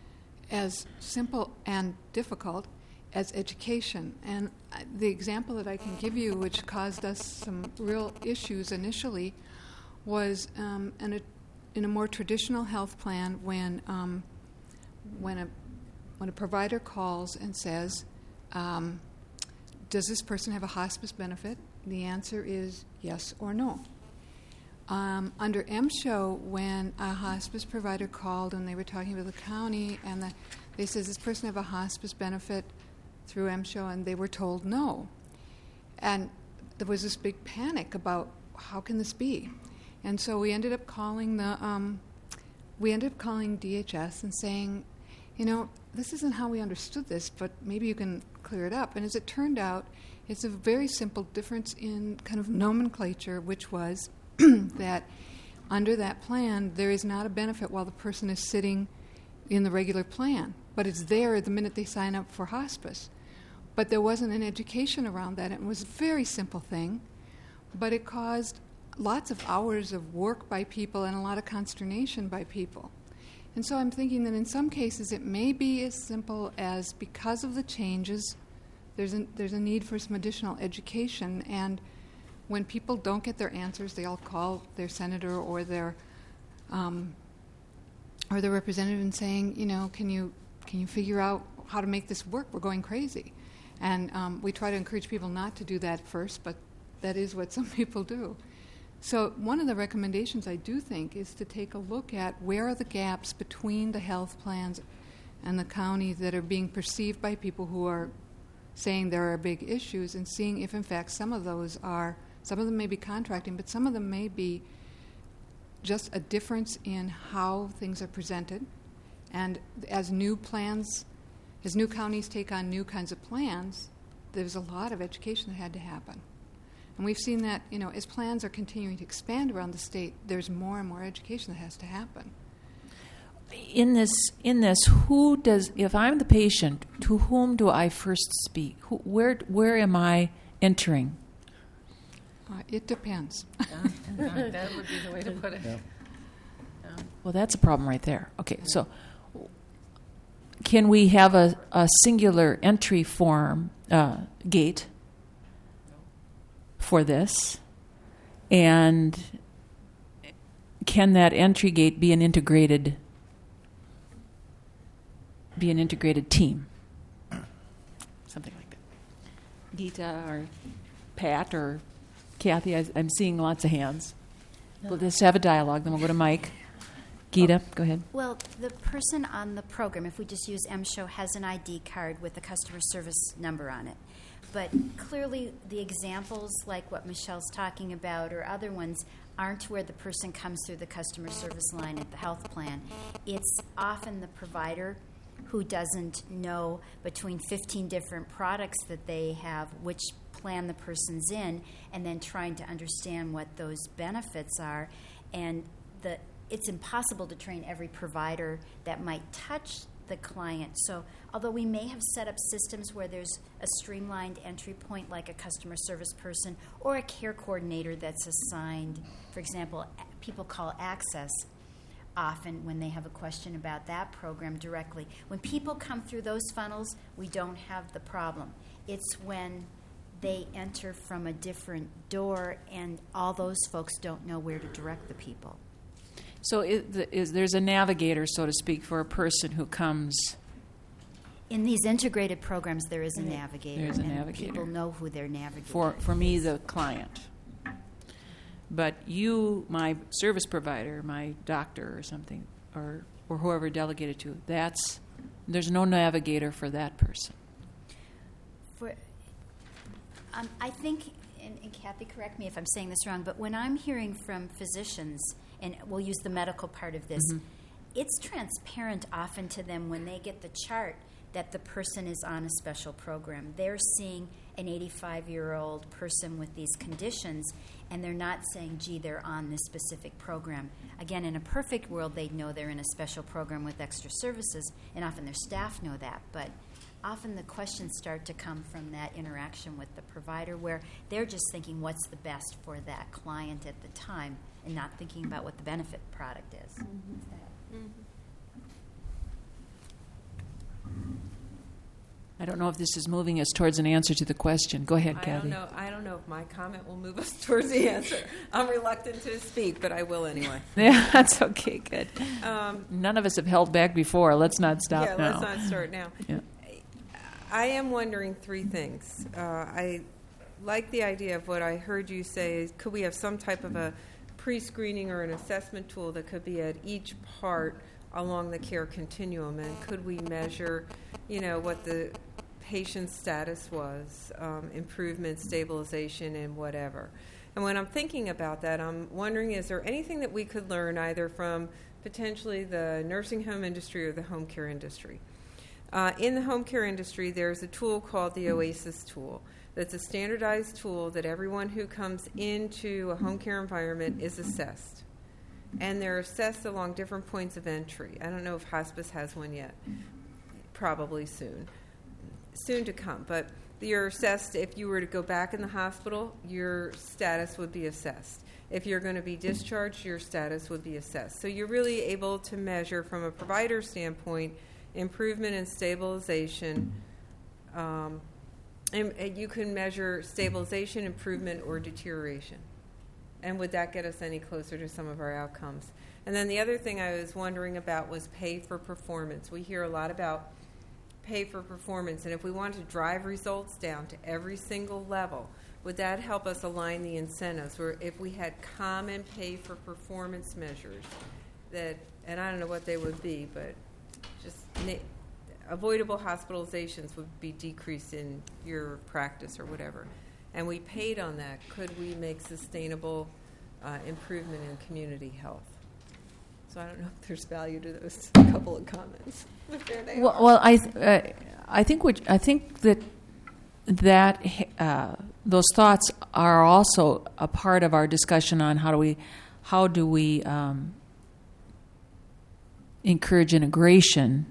Speaker 8: as simple and difficult as education. And uh, the example that I can give you, which caused us some real issues initially, was um, in, a, in a more traditional health plan when um, when a when a provider calls and says, um, "Does this person have a hospice benefit?" The answer is yes or no. Um, under M S H O, when a hospice provider called and they were talking with the county, and the, they said, "Does this person have a hospice benefit through M S H O?" And they were told no. And there was this big panic about how can this be? And so we ended up calling the um, we ended up calling D H S and saying, you know, this isn't how we understood this, but maybe you can clear it up. And as it turned out, it's a very simple difference in kind of nomenclature, which was that under that plan, there is not a benefit while the person is sitting in the regular plan, but it's there the minute they sign up for hospice. But there wasn't an education around that. It was a very simple thing, but it caused lots of hours of work by people and a lot of consternation by people. And so I'm thinking that in some cases it may be as simple as, because of the changes, there's a, there's a need for some additional education. And when people don't get their answers, they all call their senator or their um, or their representative and saying, you know, can you can you figure out how to make this work? We're going crazy. And um, we try to encourage people not to do that first, but that is what some people do. So one of the recommendations, I do think, is to take a look at where are the gaps between the health plans and the county that are being perceived by people who are saying there are big issues, and seeing if, in fact, some of those are, some of them may be contracting, but some of them may be just a difference in how things are presented. And as new plans, as new counties take on new kinds of plans, there's a lot of education that had to happen. And we've seen that, you know, as plans are continuing to expand around the state, there's more and more education that has to happen.
Speaker 1: In this, in this, who does? If I'm the patient, to whom do I first speak? Who, where, where am I entering?
Speaker 8: Uh, it depends.
Speaker 4: Yeah, that would be the way to put it.
Speaker 3: Yeah.
Speaker 1: Well, that's a problem right there. Okay, so can we have a, a singular entry form uh, gate for this? And can that entry gate be an integrated be an integrated team? Something like that. Geeta or Pat or Kathy, I, I'm seeing lots of hands. We'll just have a dialogue, then we'll go to Mike. Geeta, go ahead.
Speaker 6: Well, the person on the program, if we just use M S H O, has an I D card with a customer service number on it. But clearly the examples like what Michelle's talking about or other ones aren't where the person comes through the customer service line at the health plan. It's often the provider who doesn't know between fifteen different products that they have, which plan the person's in, and then trying to understand what those benefits are. And the it's impossible to train every provider that might touch the client. So although we may have set up systems where there's a streamlined entry point like a customer service person or a care coordinator that's assigned, for example, people call Access often when they have a question about that program directly. When people come through those funnels, we don't have the problem. It's when they enter from a different door and all those folks don't know where to direct the people.
Speaker 1: So is, is, there's a navigator, so to speak, for a person who comes.
Speaker 6: In these integrated programs, there is a
Speaker 1: Right.
Speaker 6: navigator,
Speaker 1: There's a
Speaker 6: and
Speaker 1: navigator.
Speaker 6: people know who their navigator
Speaker 1: For,
Speaker 6: is.
Speaker 1: for me, the client. But you, my service provider, my doctor or something, or, or whoever delegated to, that's, there's no navigator for that person.
Speaker 6: for, um, I think, and, and Kathy, correct me if I'm saying this wrong, but when I'm hearing from physicians, and we'll use the medical part of this, mm-hmm. it's transparent often to them when they get the chart that the person is on a special program. They're seeing an eighty-five-year-old person with these conditions, and they're not saying, gee, they're on this specific program. Again, in a perfect world, they'd know they're in a special program with extra services, and often their staff know that. But often the questions start to come from that interaction with the provider where they're just thinking what's the best for that client at the time and not thinking about what the benefit product is. Mm-hmm. Is that, mm-hmm.
Speaker 1: I don't know if this is moving us towards an answer to the question. Go ahead,
Speaker 7: I
Speaker 1: Kathy.
Speaker 7: don't know. I don't know if my comment will move us towards the answer. I'm reluctant to speak, but I will anyway.
Speaker 1: Yeah, that's okay. Good.
Speaker 7: Um,
Speaker 1: None of us have held back before. Let's not stop
Speaker 7: yeah,
Speaker 1: now.
Speaker 7: let's not start now.
Speaker 1: Yeah.
Speaker 7: I am wondering three things. Uh, I like the idea of what I heard you say. Could we have some type of a pre-screening or an assessment tool that could be at each part along the care continuum, and could we measure, you know, what the patient's status was, um, improvement, stabilization, and whatever. And when I'm thinking about that, I'm wondering, is there anything that we could learn either from potentially the nursing home industry or the home care industry? Uh, in the home care industry, there's a tool called the OASIS tool. That's a standardized tool that everyone who comes into a home care environment is assessed. And they're assessed along different points of entry. I don't know if hospice has one yet. Probably soon. Soon to come. But you're assessed, if you were to go back in the hospital, your status would be assessed. If you're going to be discharged, your status would be assessed. So you're really able to measure, from a provider standpoint, improvement and stabilization. Um, and, and you can measure stabilization, improvement, or deterioration. And would that get us any closer to some of our outcomes? And then the other thing I was wondering about was pay for performance. We hear a lot about pay for performance, and if we want to drive results down to every single level, would that help us align the incentives? Where if we had common pay for performance measures that, and I don't know what they would be, but just na- avoidable hospitalizations would be decreased in your practice or whatever. And we paid on that, could we make sustainable uh, improvement in community health? So I don't know if there's value to those couple of comments. But there they
Speaker 1: Well,
Speaker 7: are.
Speaker 1: well I, th- uh, I think what I think that that uh, those thoughts are also a part of our discussion on how do we how do we um, encourage integration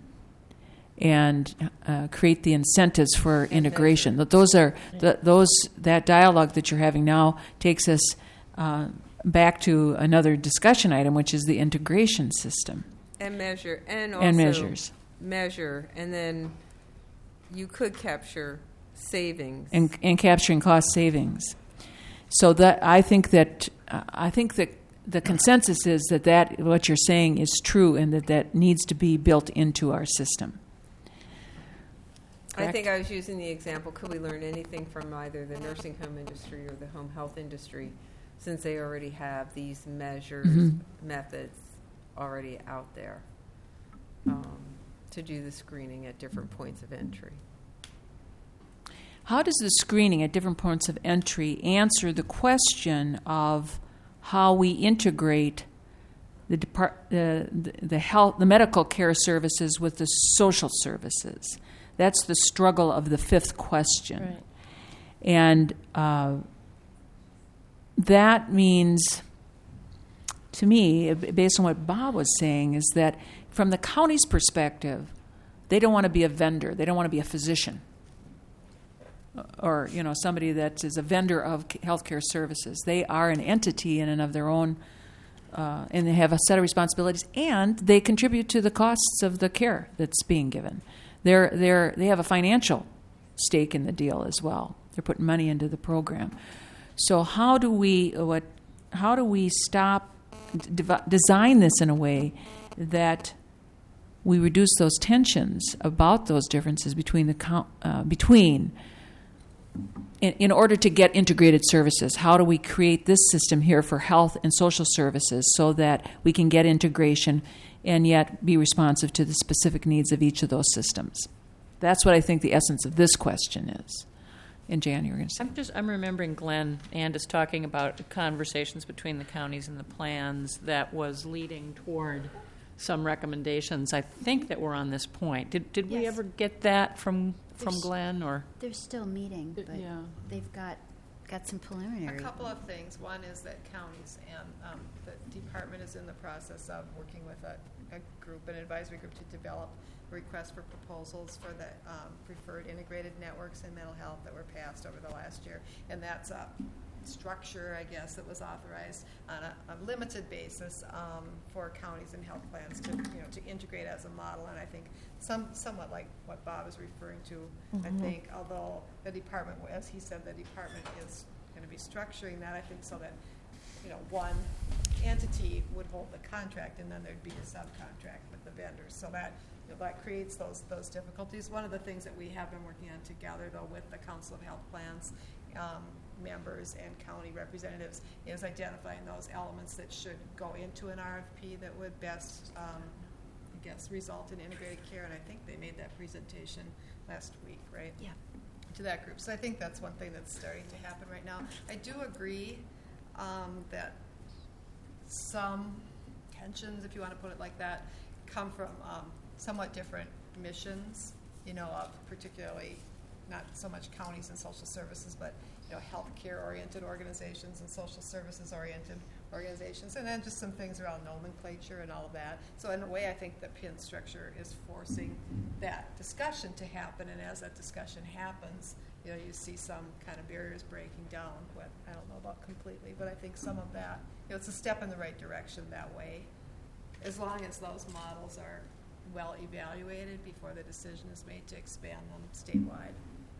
Speaker 1: and uh, create the incentives for integration. That those are the, those that dialogue that you're having now takes us uh, back to another discussion item, which is the integration system
Speaker 7: and measure and also
Speaker 1: and measures
Speaker 7: measure, and then you could capture savings
Speaker 1: and, and capturing cost savings. So that I think that uh, I think that the consensus is that that what you're saying is true, and that that needs to be built into our system. Correct?
Speaker 7: I think I was using the example, could we learn anything from either the nursing home industry or the home health industry, since they already have these measures,
Speaker 1: Mm-hmm.
Speaker 7: methods already out there um, to do the screening at different points of entry?
Speaker 1: How does the screening at different points of entry answer the question of how we integrate the depart, uh, the, the health, the medical care services with the social services? That's the struggle of the fifth question.
Speaker 4: Right.
Speaker 1: And uh, that means, to me, based on what Bob was saying, is that from the county's perspective, they don't want to be a vendor. They don't want to be a physician or, you know, somebody that is a vendor of healthcare services. They are an entity in and of their own, uh, and they have a set of responsibilities, and they contribute to the costs of the care that's being given. They're, they're, they have a financial stake in the deal as well. They're putting money into the program. So how do we what? How do we stop de- design this in a way that we reduce those tensions about those differences between the uh, between in, in order to get integrated services? How do we create this system here for health and social services so that we can get integration and yet be responsive to the specific needs of each of those systems? That's what I think the essence of this question is. in January.
Speaker 9: I'm just, I'm remembering Glenn Andis talking about conversations between the counties and the plans that was leading toward some recommendations, I think, that were on this point. Did, did we
Speaker 6: Yes.
Speaker 9: ever get that from, from
Speaker 6: There's-
Speaker 9: Glenn, or?
Speaker 6: They're still meeting, but
Speaker 9: Yeah.
Speaker 6: they've got, got some
Speaker 5: A
Speaker 6: preliminary.
Speaker 5: couple of things. One is that counties and um, the department is in the process of working with a, a group, an advisory group, to develop requests for proposals for the um, preferred integrated networks in mental health that were passed over the last year. And that's a structure, I guess, that was authorized on a, a limited basis um, for counties and health plans to, you know, to integrate as a model. And I think some, somewhat like what Bob is referring to, I think, although the department, as he said, the department is going to be structuring that, I think, so that, you know, one entity would hold the contract, and then there'd be a subcontract with the vendors. So that, you know, that creates those those difficulties. One of the things that we have been working on together, though, with the Council of Health Plans um, members and county representatives, is identifying those elements that should go into an R F P that would best, um, I guess, result in integrated care. And I think they made that presentation last week, right?
Speaker 6: Yeah.
Speaker 5: To that group. So I think that's one thing that's starting to happen right now. I do agree um, that some tensions, if you want to put it like that, come from um, somewhat different missions, you know, of particularly not so much counties and social services, but, you know, healthcare-oriented organizations and social services-oriented organizations, and then just some things around nomenclature and all of that. So in a way, I think the P I N structure is forcing that discussion to happen, and as that discussion happens, you know, you see some kind of barriers breaking down, what I don't know about completely, but I think some of that, you know, it's a step in the right direction that way, as long as those models are well evaluated before the decision is made to expand them statewide.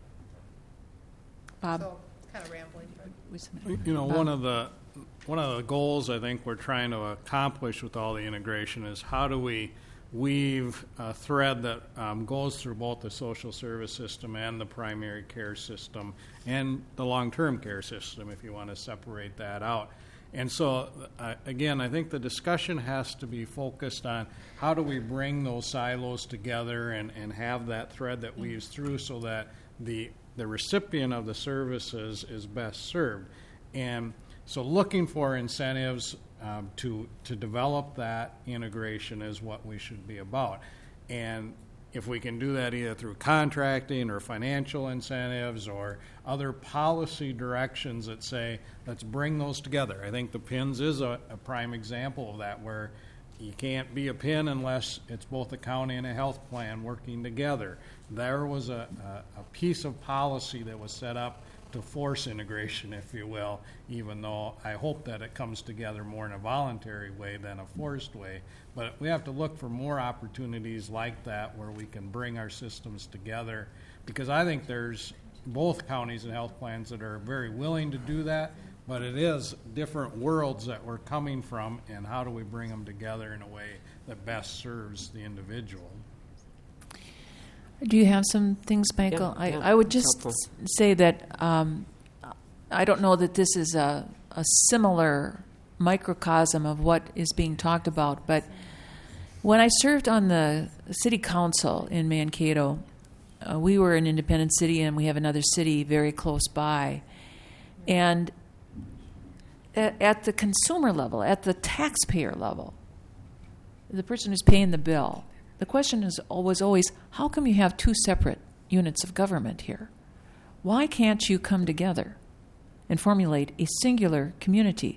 Speaker 1: Bob?
Speaker 5: So it's kind of rambling, but
Speaker 1: we submitted-
Speaker 10: You know,
Speaker 1: Bob?
Speaker 10: one of the one of the goals I think we're trying to accomplish with all the integration is how do we weave a thread that um, goes through both the social service system and the primary care system and the long-term care system, if you want to separate that out. And so, uh, again, I think the discussion has to be focused on how do we bring those silos together and, and have that thread that weaves through so that the the recipient of the services is best served. And so looking for incentives um, to to develop that integration is what we should be about. And if we can do that either through contracting or financial incentives or other policy directions that say, let's bring those together. I think the P I Ns is a, a prime example of that, where you can't be a P I N unless it's both a county and a health plan working together. There was a, a, a piece of policy that was set up to force integration, if you will, even though I hope that it comes together more in a voluntary way than a forced way. But we have to look for more opportunities like that where we can bring our systems together, because I think there's both counties and health plans that are very willing to do that, but it is different worlds that we're coming from, and how do we bring them together in a way that best serves the individual.
Speaker 1: Do you have some things, Michael?
Speaker 2: Yeah,
Speaker 1: I,
Speaker 2: yeah,
Speaker 1: I would just
Speaker 2: helpful.
Speaker 1: s- say that um, I don't know that this is a, a similar microcosm of what is being talked about, but when I served on the city council in Mankato, uh, we were an independent city, and we have another city very close by. And at, at the consumer level, at the taxpayer level, the person who's paying the bill, the question is was always, how come you have two separate units of government here? Why can't you come together and formulate a singular community?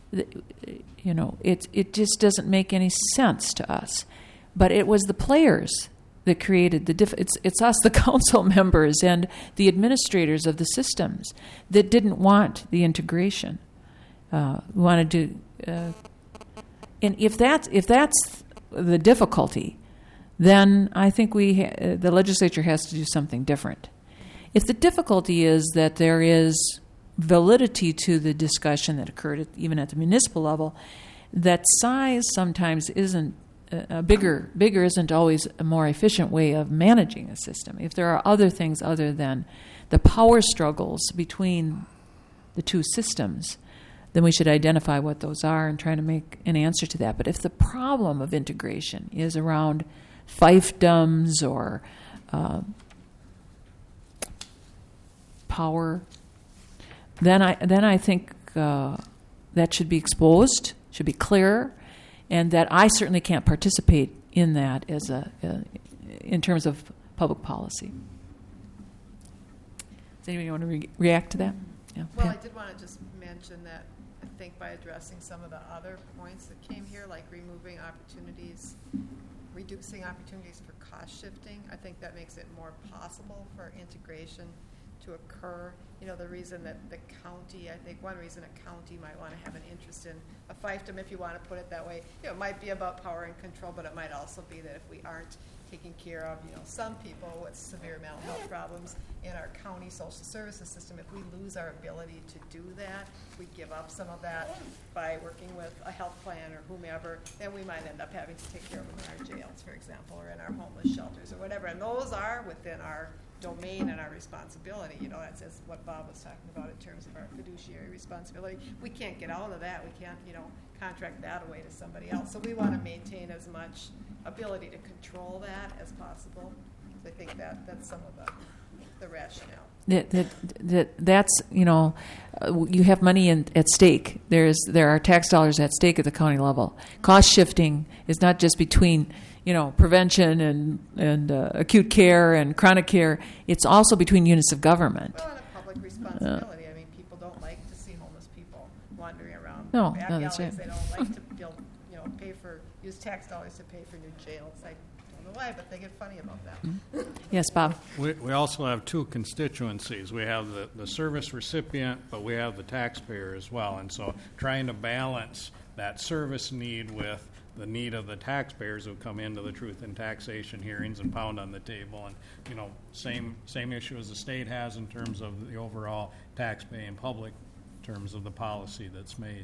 Speaker 1: You know, it it just doesn't make any sense to us. But it was the players that created the diff- it's it's us, the council members and the administrators of the systems, that didn't want the integration. Uh, we wanted to, uh, and if that's if that's the difficulty, then I think we ha- uh, the legislature has to do something different. If the difficulty is that there is validity to the discussion that occurred at, even at the municipal level, that size sometimes isn't a bigger bigger isn't always a more efficient way of managing a system. If there are other things other than the power struggles between the two systems, then we should identify what those are and try to make an answer to that. But if the problem of integration is around fiefdoms or uh, power, then I then I think uh, that should be exposed, should be clear, and that I certainly can't participate in that as a uh, in terms of public policy. Does anybody want to re- react to that? Yeah.
Speaker 5: Well, I
Speaker 1: Pat?
Speaker 5: did want to just mention that I think by addressing some of the other points that came here, like removing opportunities, reducing opportunities for cost shifting, I think that makes it more possible for integration to occur. You know, the reason that the county, I think one reason a county might want to have an interest in a fiefdom, if you want to put it that way, you know, it might be about power and control, but it might also be that if we aren't taking care of, you know, some people with severe mental health problems in our county social services system, if we lose our ability to do that, we give up some of that by working with a health plan or whomever, then we might end up having to take care of them in our jails, for example, or in our homeless shelters or whatever. And those are within our domain and our responsibility. You know, that's just what Bob was talking about in terms of our fiduciary responsibility. We can't get out of that. We can't, you know, contract that away to somebody else. So we want to maintain as much ability to control that as possible. So I think that that's some of the the rationale.
Speaker 1: That, that, that that's, you know, uh, you have money in, at stake. There's there are tax dollars at stake at the county level. Cost shifting is not just between, you know, prevention and and uh, acute care and chronic care. It's also between units of government.
Speaker 5: Well, and a public responsibility. Uh, I mean, people don't like to see homeless people wandering around
Speaker 1: No,
Speaker 5: back
Speaker 1: no, that's
Speaker 5: alleys.
Speaker 1: right.
Speaker 5: They don't like to build, you know, pay for use tax dollars to pay for new jails. I don't know why, but they get funny about that.
Speaker 1: Mm-hmm. Yes, Bob.
Speaker 10: We, we also have two constituencies. We have the, the service recipient, but we have the taxpayer as well. And so trying to balance that service need with the need of the taxpayers who come into the truth in taxation hearings and pound on the table. And, you know, same same issue as the state has in terms of the overall tax-paying public in terms of the policy that's made.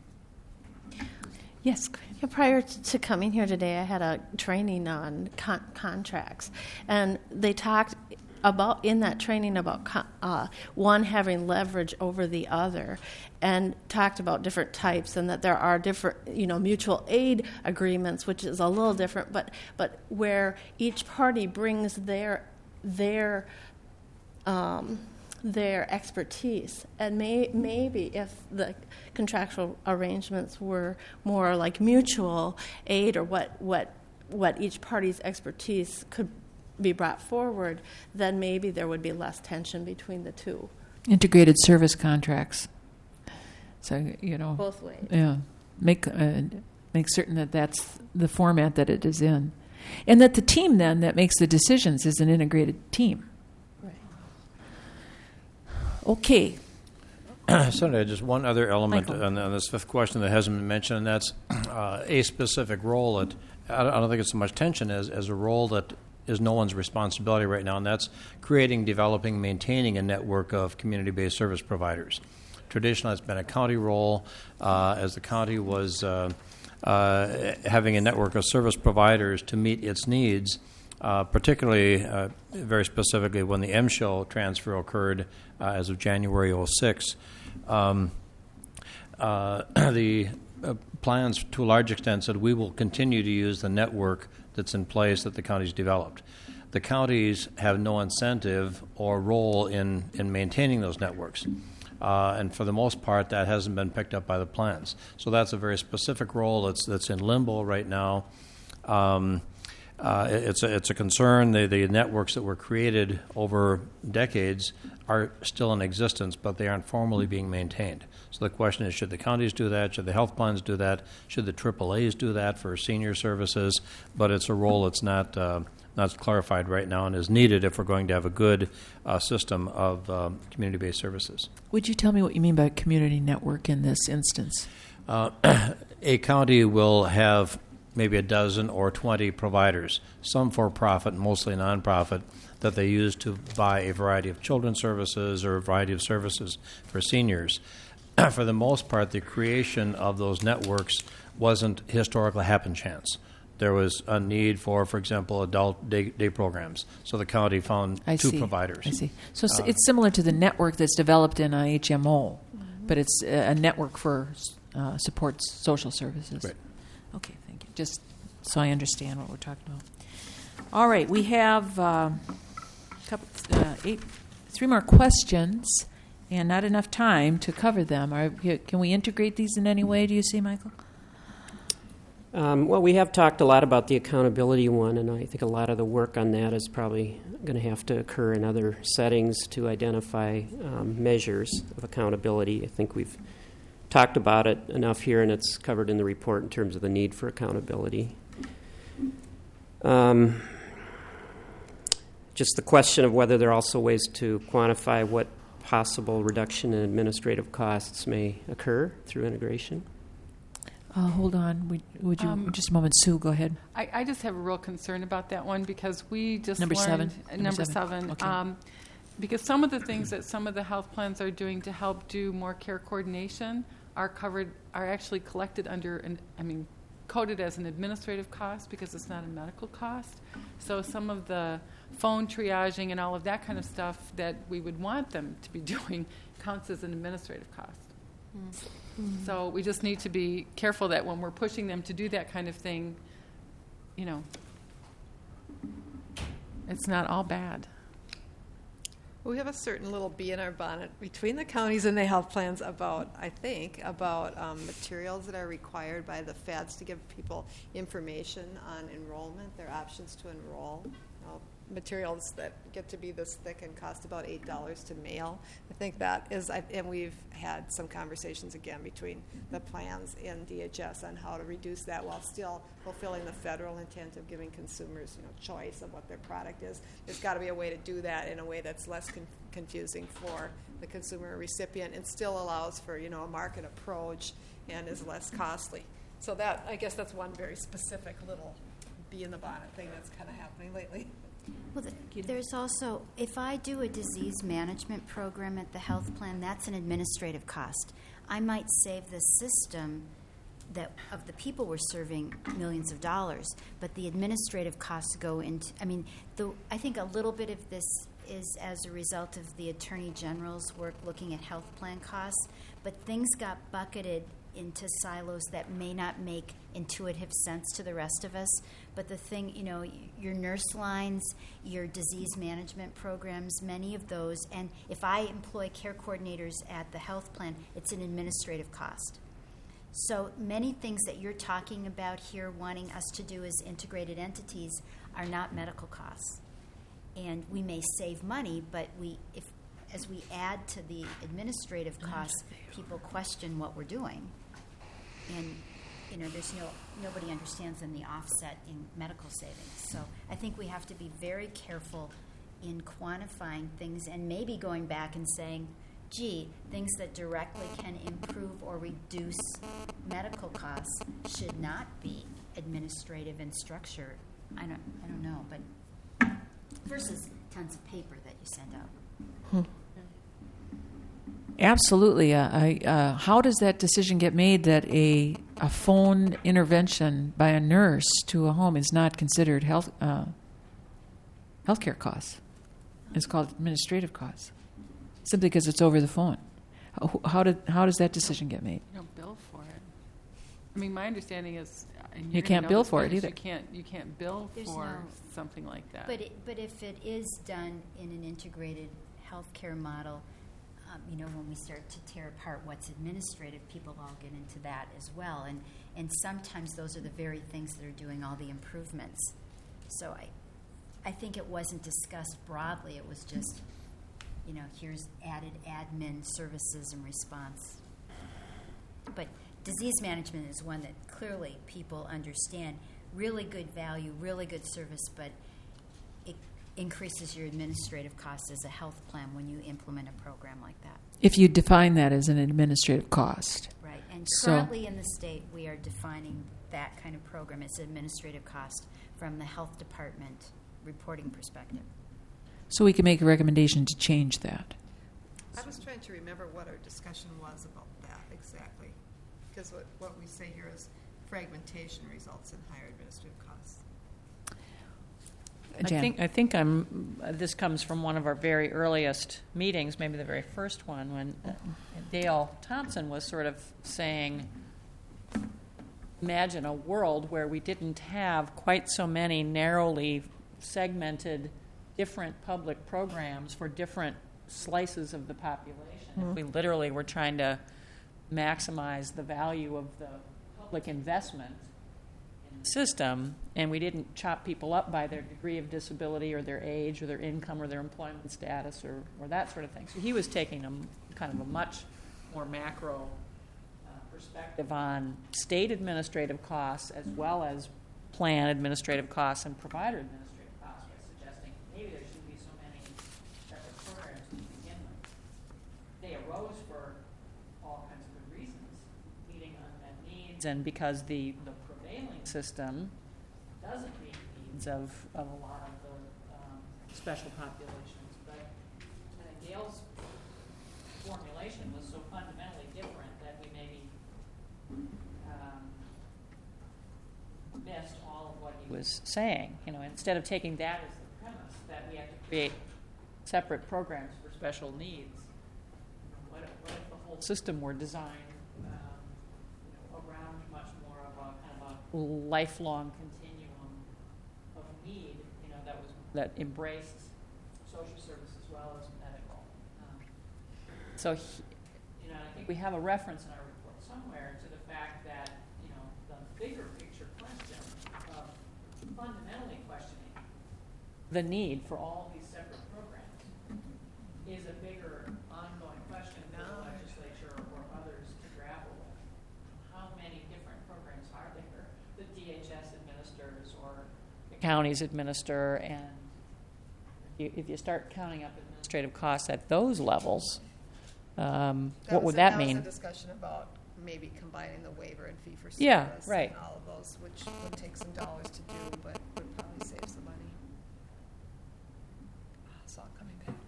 Speaker 1: Yes.
Speaker 11: Yeah, prior t- to coming here today, I had a training on con- contracts, and they talked about in that training about con- uh, one having leverage over the other, and talked about different types, and that there are different, you know, mutual aid agreements, which is a little different, but but where each party brings their their um, their expertise, and may, maybe if the contractual arrangements were more like mutual aid, or what what what each party's expertise could be brought forward, then maybe there would be less tension between the two.
Speaker 1: Integrated service contracts. So, you know.
Speaker 11: Both ways.
Speaker 1: Yeah. Make uh, make certain that that's the format that it is in. And that the team then that makes the decisions is an integrated team.
Speaker 11: Right.
Speaker 1: Okay.
Speaker 3: Senator, just one other element
Speaker 1: Michael.
Speaker 3: on, on this fifth question that hasn't been mentioned, and that's uh, a specific role that I don't, I don't think it's so much tension as, as a role that is no one's responsibility right now, and that's creating, developing, maintaining a network of community-based service providers. Traditionally, it's been a county role, uh, as the county was uh, uh, having a network of service providers to meet its needs, uh, particularly, uh, very specifically, when the M S H O transfer occurred uh, as of January oh six. Um, uh, the uh, plans, to a large extent, said we will continue to use the network that's in place that the county's developed. The counties have no incentive or role in, in maintaining those networks. Uh, and for the most part, that hasn't been picked up by the plans. So that's a very specific role that's that's in limbo right now. Um, uh, it, it's a it's a concern. The the networks that were created over decades are still in existence, but they aren't formally being maintained. So the question is, should the counties do that? Should the health plans do that? Should the triple A's do that for senior services? But it's a role that's not uh, not clarified right now and is needed if we're going to have a good uh, system of um, community-based services.
Speaker 1: Would you tell me what you mean by community network in this instance?
Speaker 3: Uh, a county will have maybe a dozen or twenty providers, some for-profit, mostly nonprofit, that they use to buy a variety of children's services or a variety of services for seniors. For the most part, the creation of those networks wasn't historically happen chance. There was a need for, for example, adult day, day programs. So the county found
Speaker 1: I
Speaker 3: two
Speaker 1: see.
Speaker 3: providers.
Speaker 1: I see. So
Speaker 3: Uh,
Speaker 1: it's similar to the network that's developed in a H M O,
Speaker 11: Mm-hmm.
Speaker 1: but it's a a network for uh, supports social services.
Speaker 3: Right.
Speaker 1: Okay, thank you. Just so I understand what we're talking about. All right, we have uh, couple, uh, eight, three more questions and not enough time to cover them. Are, can we integrate these in any way, do you see, Michael?
Speaker 2: Um, well, we have talked a lot about the accountability one, and I think a lot of the work on that is probably going to have to occur in other settings to identify um, measures of accountability. I think we've talked about it enough here, and it's covered in the report in terms of the need for accountability. Um, just the question of whether there are also ways to quantify what possible reduction in administrative costs may occur through integration.
Speaker 1: Uh, hold on. Would, would you,
Speaker 4: Um,
Speaker 1: just a moment. Sue, go ahead.
Speaker 4: I, I just have a real concern about that one because we just
Speaker 1: Number
Speaker 4: learned
Speaker 1: seven.
Speaker 4: uh,
Speaker 1: Number
Speaker 4: number
Speaker 1: seven.
Speaker 4: seven.
Speaker 1: Okay.
Speaker 4: Um, because some of the things that some of the health plans are doing to help do more care coordination are covered, are actually collected under, an, I mean, coded as an administrative cost because it's not a medical cost. So some of the phone triaging and all of that kind of stuff that we would want them to be doing counts as an administrative cost. Mm-hmm. So we just need to be careful that when we're pushing them to do that kind of thing, you know, it's not all bad.
Speaker 5: We have a certain little bee in our bonnet between the counties and the health plans about, I think, about um, materials that are required by the F A Ds to give people information on enrollment, their options to enroll. You know, materials that get to be this thick and cost about eight dollars to mail. I think that is, and we've had some conversations again between the plans and D H S on how to reduce that while still fulfilling the federal intent of giving consumers, you know, choice of what their product is. There's got to be a way to do that in a way that's less con- confusing for the consumer recipient and still allows for, you know, a market approach and is less costly. So that, I guess that's one very specific little bee in the bonnet thing that's kind of happening lately.
Speaker 6: Well, th- there's also, if I do a disease management program at the health plan, that's an administrative cost. I might save the system that of the people we're serving millions of dollars, but the administrative costs go into, I mean, the, I think a little bit of this is as a result of the Attorney General's work looking at health plan costs, but things got bucketed into silos that may not make intuitive sense to the rest of us. But the thing, you know, your nurse lines, your disease management programs, many of those, and if I employ care coordinators at the health plan, it's an administrative cost. So many things that you're talking about here wanting us to do as integrated entities are not medical costs. And we may save money, but we, if as we add to the administrative costs, people question what we're doing. And, you know, there's no, nobody understands then the offset in medical savings. So I think we have to be very careful in quantifying things and maybe going back and saying, gee, things that directly can improve or reduce medical costs should not be administrative in structure. I don't, I don't know, but versus tons of paper that you send out.
Speaker 1: Hmm. Absolutely. Uh, I, uh, how does that decision get made that a a phone intervention by a nurse to a home is not considered health uh, healthcare costs? It's called administrative costs, simply because it's over the phone. How, how did how does that decision get made?
Speaker 4: You don't bill for it. I mean, my understanding is and
Speaker 1: You
Speaker 4: you're
Speaker 1: can't
Speaker 4: gonna know
Speaker 1: bill
Speaker 4: this
Speaker 1: for it
Speaker 4: better, is
Speaker 1: either.
Speaker 4: You can't you can't bill
Speaker 6: There's
Speaker 4: for
Speaker 6: no-
Speaker 4: something like that.
Speaker 6: But it, but if it is done in an integrated healthcare model, um, you know, when we start to tear apart what's administrative, people all get into that as well. And and sometimes those are the very things that are doing all the improvements. So I, I think it wasn't discussed broadly. It was just, you know, here's added admin services and response. But disease management is one that clearly people understand. Really good value, really good service, but it increases your administrative costs as a health plan when you implement a program like that.
Speaker 1: If you define that as an administrative cost.
Speaker 6: Right. And
Speaker 1: So-
Speaker 6: currently in the state, we are defining that kind of program as administrative cost from the health department reporting perspective.
Speaker 1: So we can make a recommendation to change that.
Speaker 5: I was trying to remember what our discussion was about that exactly, because what, what we say here is fragmentation results in higher administrative costs.
Speaker 9: I
Speaker 1: Jan.
Speaker 9: think, I think I'm, uh, this comes from one of our very earliest meetings, maybe the very first one, when uh, Dale Thompson was sort of saying, imagine a world where we didn't have quite so many narrowly segmented different public programs for different slices of the population. If we literally were trying to maximize the value of the public investment in the system, and we didn't chop people up by their degree of disability or their age or their income or their employment status or, or that sort of thing. So he was taking a m- kind of a much more macro uh, perspective on state administrative costs as well as plan administrative costs and provider administrative costs by suggesting maybe there shouldn't be so many separate programs to begin with. They arose for all kinds of good reasons, meeting unmet needs, and because the, the prevailing system doesn't meet the needs of, of a lot of the um, special populations. But uh, Gail's formulation was so fundamentally different that we maybe um, missed all of what he was saying. You know, instead of taking that as the premise that we have to create separate programs for special needs, you know, what, if, what if the whole system were designed um, you know, around much more of a kind of a lifelong continuum of need, you know, that was that embraced social service as well as medical. Um, so, he, you know, I think we have a reference in our report somewhere to the fact that, you know, the bigger picture question of fundamentally questioning the need for all these separate programs is a bigger ongoing question for the legislature or others to grapple with. How many different programs are there that D H S administers or the counties administer? And if you, if you start counting up administrative costs at those levels, um, what
Speaker 5: was
Speaker 9: would
Speaker 5: a-
Speaker 9: that
Speaker 5: that
Speaker 9: mean?
Speaker 5: was a discussion about maybe combining the waiver and fee for service.
Speaker 9: Yeah, right.
Speaker 5: And all of those, which would take some dollars to do, but would probably save some money. Ah, it's all coming back.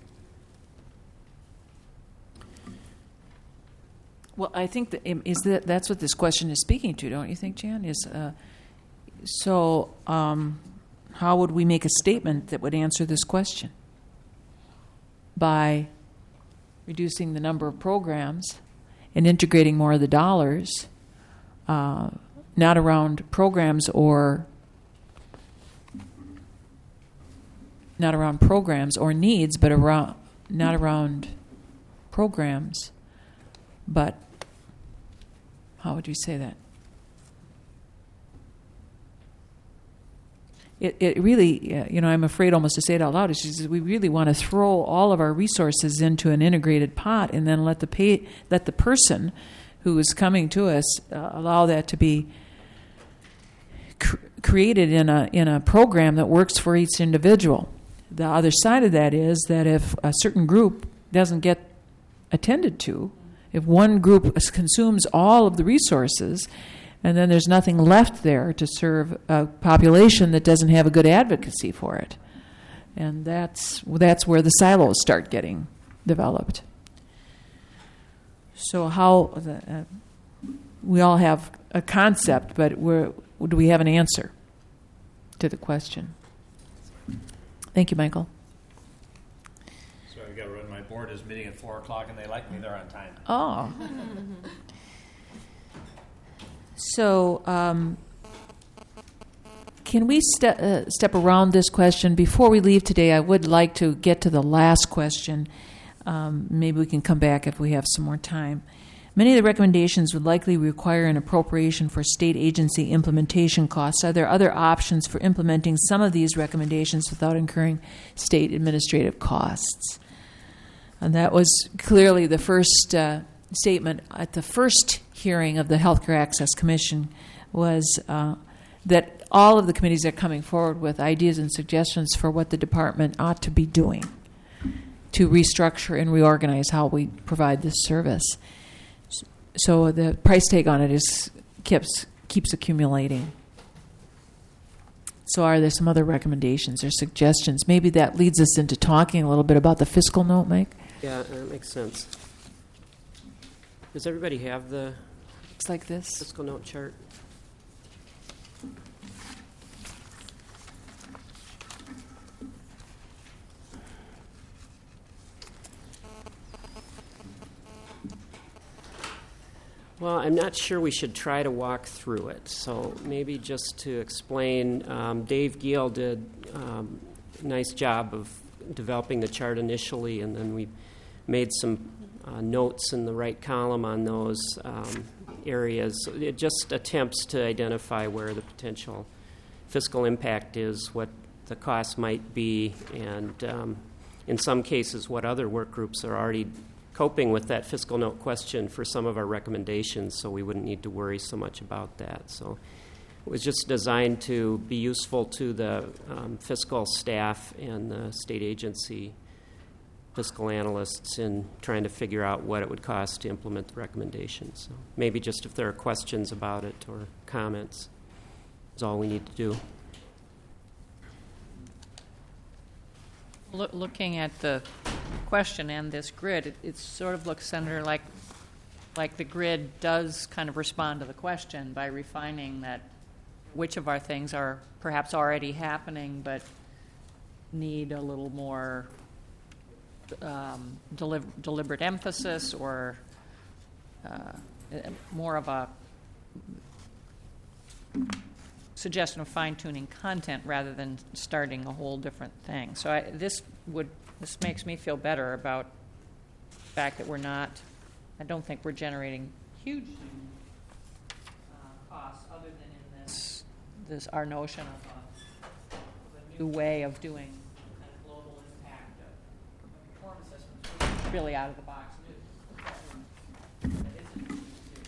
Speaker 1: Well, I think that um, is that that's what this question is speaking to, don't you think, Jan? Is uh, so um, how would we make a statement that would answer this question? By reducing the number of programs and integrating more of the dollars, uh, not around programs or not around programs or needs, but around not around programs, but how would you say that? It, it really, uh, you know, I'm afraid almost to say it out loud. It's just we really want to throw all of our resources into an integrated pot, and then let the pay, let the person who is coming to us uh, allow that to be cr- created in a in a program that works for each individual. The other side of that is that if a certain group doesn't get attended to, if one group consumes all of the resources, and then there's nothing left there to serve a population that doesn't have a good advocacy for it. And that's that's where the silos start getting developed. So how, the, uh, we all have a concept, but we're, do we have an answer to the question? Thank you, Michael.
Speaker 3: So I've got to run. My board is meeting at four o'clock, and they like me there on time.
Speaker 1: Oh. So, um, can we ste- uh, step around this question? Before we leave today, I would like to get to the last question. Um, maybe we can come back if we have some more time. Many of the recommendations would likely require an appropriation for state agency implementation costs. Are there other options for implementing some of these recommendations without incurring state administrative costs? And that was clearly the first uh, statement at the first hearing of the Healthcare Access Commission, was uh, that all of the committees are coming forward with ideas and suggestions for what the department ought to be doing to restructure and reorganize how we provide this service. So the price tag on it is keeps keeps accumulating. So are there some other recommendations or suggestions? Maybe that leads us into talking a little bit about the fiscal note, Mike.
Speaker 2: Yeah, that makes sense. Does everybody have the
Speaker 1: It's like this.
Speaker 2: fiscal note chart? Well, I'm not sure we should try to walk through it. So maybe just to explain, um, Dave Giel did um, a nice job of developing the chart initially, and then we made some uh, notes in the right column on those um, areas. So it just attempts to identify where the potential fiscal impact is, what the cost might be, and um, in some cases what other work groups are already coping with that fiscal note question for some of our recommendations, so we wouldn't need to worry so much about that. So it was just designed to be useful to the um, fiscal staff and the state agency fiscal analysts in trying to figure out what it would cost to implement the recommendations. So maybe just if there are questions about it or comments, is all we need to do.
Speaker 9: Look, looking at the question and this grid, it, it sort of looks, Senator, like like the grid does kind of respond to the question by refining that which of our things are perhaps already happening but need a little more um, deli- deliberate emphasis or uh, more of a suggestion of fine-tuning content rather than starting a whole different thing. So I, this would this makes me feel better about the fact that we're not. I don't think we're generating huge uh, costs other than in this this our notion of a, of a new way of doing kind of global impact of, of reform assessments, which is really out of the box new. That isn't easy to do.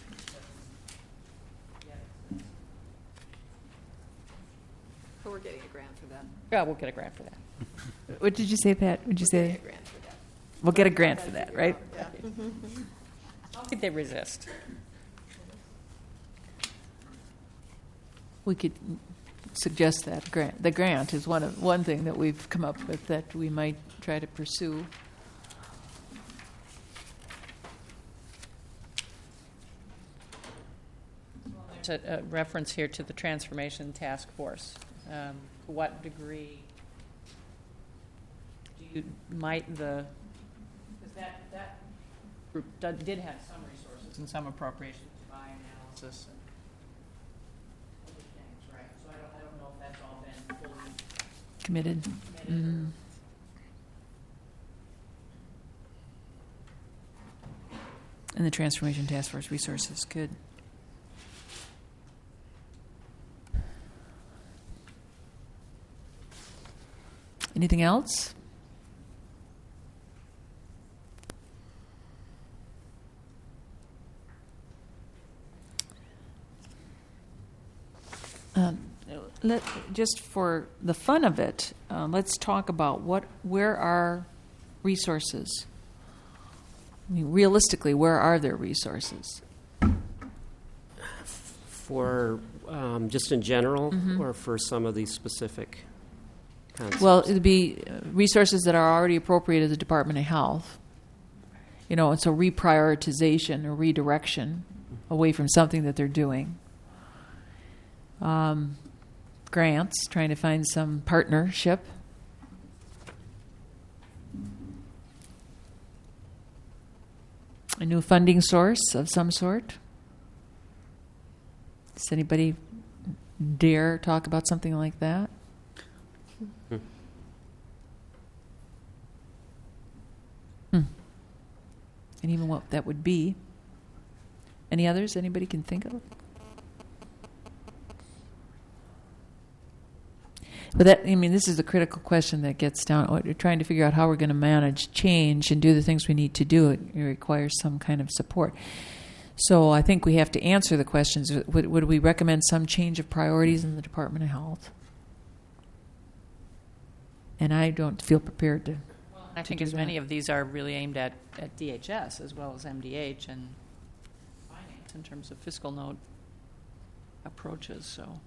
Speaker 9: Yet it's-
Speaker 5: But we're getting a grant for that.
Speaker 9: Yeah, we'll get a grant for that.
Speaker 1: What did you say, Pat? Would you
Speaker 5: We're
Speaker 1: say?
Speaker 5: getting a grant for that.
Speaker 1: We'll get a grant for that, right?
Speaker 5: Yeah.
Speaker 9: How could they resist?
Speaker 1: We could suggest that grant. The grant is one of one thing that we've come up with that we might try to pursue.
Speaker 9: There's a, a reference here to the Transformation Task Force. Um, to what degree do you, might the, because that, that group did, did have some resources and some appropriations to buy analysis and other things, right? So I don't, I don't know if that's all been fully
Speaker 1: Committed.
Speaker 9: committed.
Speaker 1: Mhm. And the Transformation Task Force resources, good. Anything else? Um, let, just for the fun of it, uh, let's talk about what, where are resources? I mean, realistically, where are there resources?
Speaker 2: For um, just in general,
Speaker 1: Mhm.
Speaker 2: or for some of these specific concepts?
Speaker 1: Well, it'd be uh, resources that are already appropriated to the Department of Health. You know, it's a reprioritization or redirection away from something that they're doing. Um, grants, trying to find some partnership. A new funding source of some sort. Does anybody dare talk about something like that?
Speaker 2: Hmm.
Speaker 1: Hmm. And even what that would be. Any others anybody can think of? But that, I mean, this is a critical question that gets down. We're trying to figure out how we're going to manage change and do the things we need to do. It, it requires some kind of support. So I think we have to answer the questions. Would, would we recommend some change of priorities in the Department of Health? And I don't feel prepared to.
Speaker 9: I
Speaker 1: to
Speaker 9: think
Speaker 1: do
Speaker 9: as
Speaker 1: that.
Speaker 9: many of these are really aimed at, at D H S as well as M D H and finance in terms of fiscal note approaches. So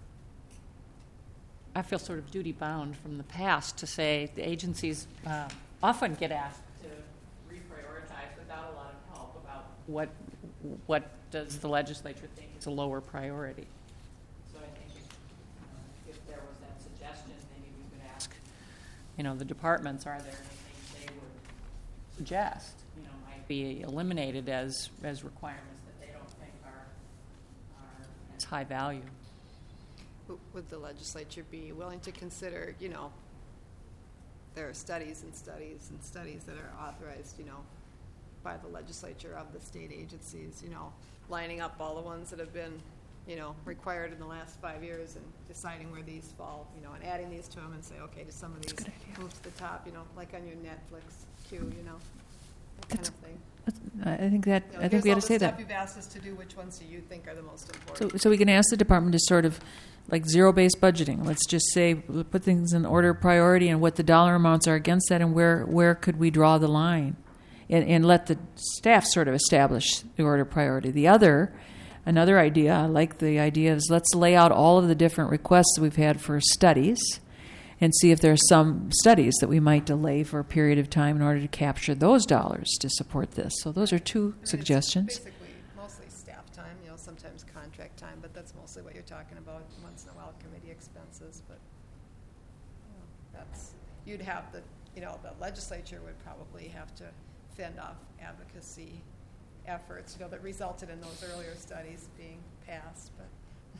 Speaker 9: I feel sort of duty bound from the past to say the agencies uh, often get asked to reprioritize without a lot of help about what what does the legislature think is a lower priority. So I think if, uh, if there was that suggestion, maybe we could ask, you know, the departments, are there anything they would suggest, you know, might be eliminated as as requirements that they don't think are are as high value.
Speaker 5: W- Would the legislature be willing to consider, you know, there are studies and studies and studies that are authorized, you know, by the legislature of the state agencies, you know, lining up all the ones that have been, you know, required in the last five years and deciding where these fall, you know, and adding these to them and say, okay, do some of these move to the top, you know, like on your Netflix queue, you know, that kind of thing.
Speaker 1: I think that,
Speaker 5: You know,
Speaker 1: I think we had to say
Speaker 5: here's all the
Speaker 1: that.
Speaker 5: stuff you've asked us to do, which ones do you think are the most important?
Speaker 1: So, so we can ask the department to sort of, like zero-based budgeting. Let's just say, put things in order of priority and what the dollar amounts are against that, and where where could we draw the line, and, and let the staff sort of establish the order of priority. The other, another idea, I like the idea, is let's lay out all of the different requests that we've had for studies, and see if there are some studies that we might delay for a period of time in order to capture those dollars to support this. So those are two
Speaker 5: It's
Speaker 1: suggestions.
Speaker 5: basically mostly staff time, you know, sometimes contract time, but that's mostly what you're talking about, once in a while committee expenses, but, you know, that's, you'd have the, you know, the legislature would probably have to fend off advocacy efforts, you know, that resulted in those earlier studies being passed, but.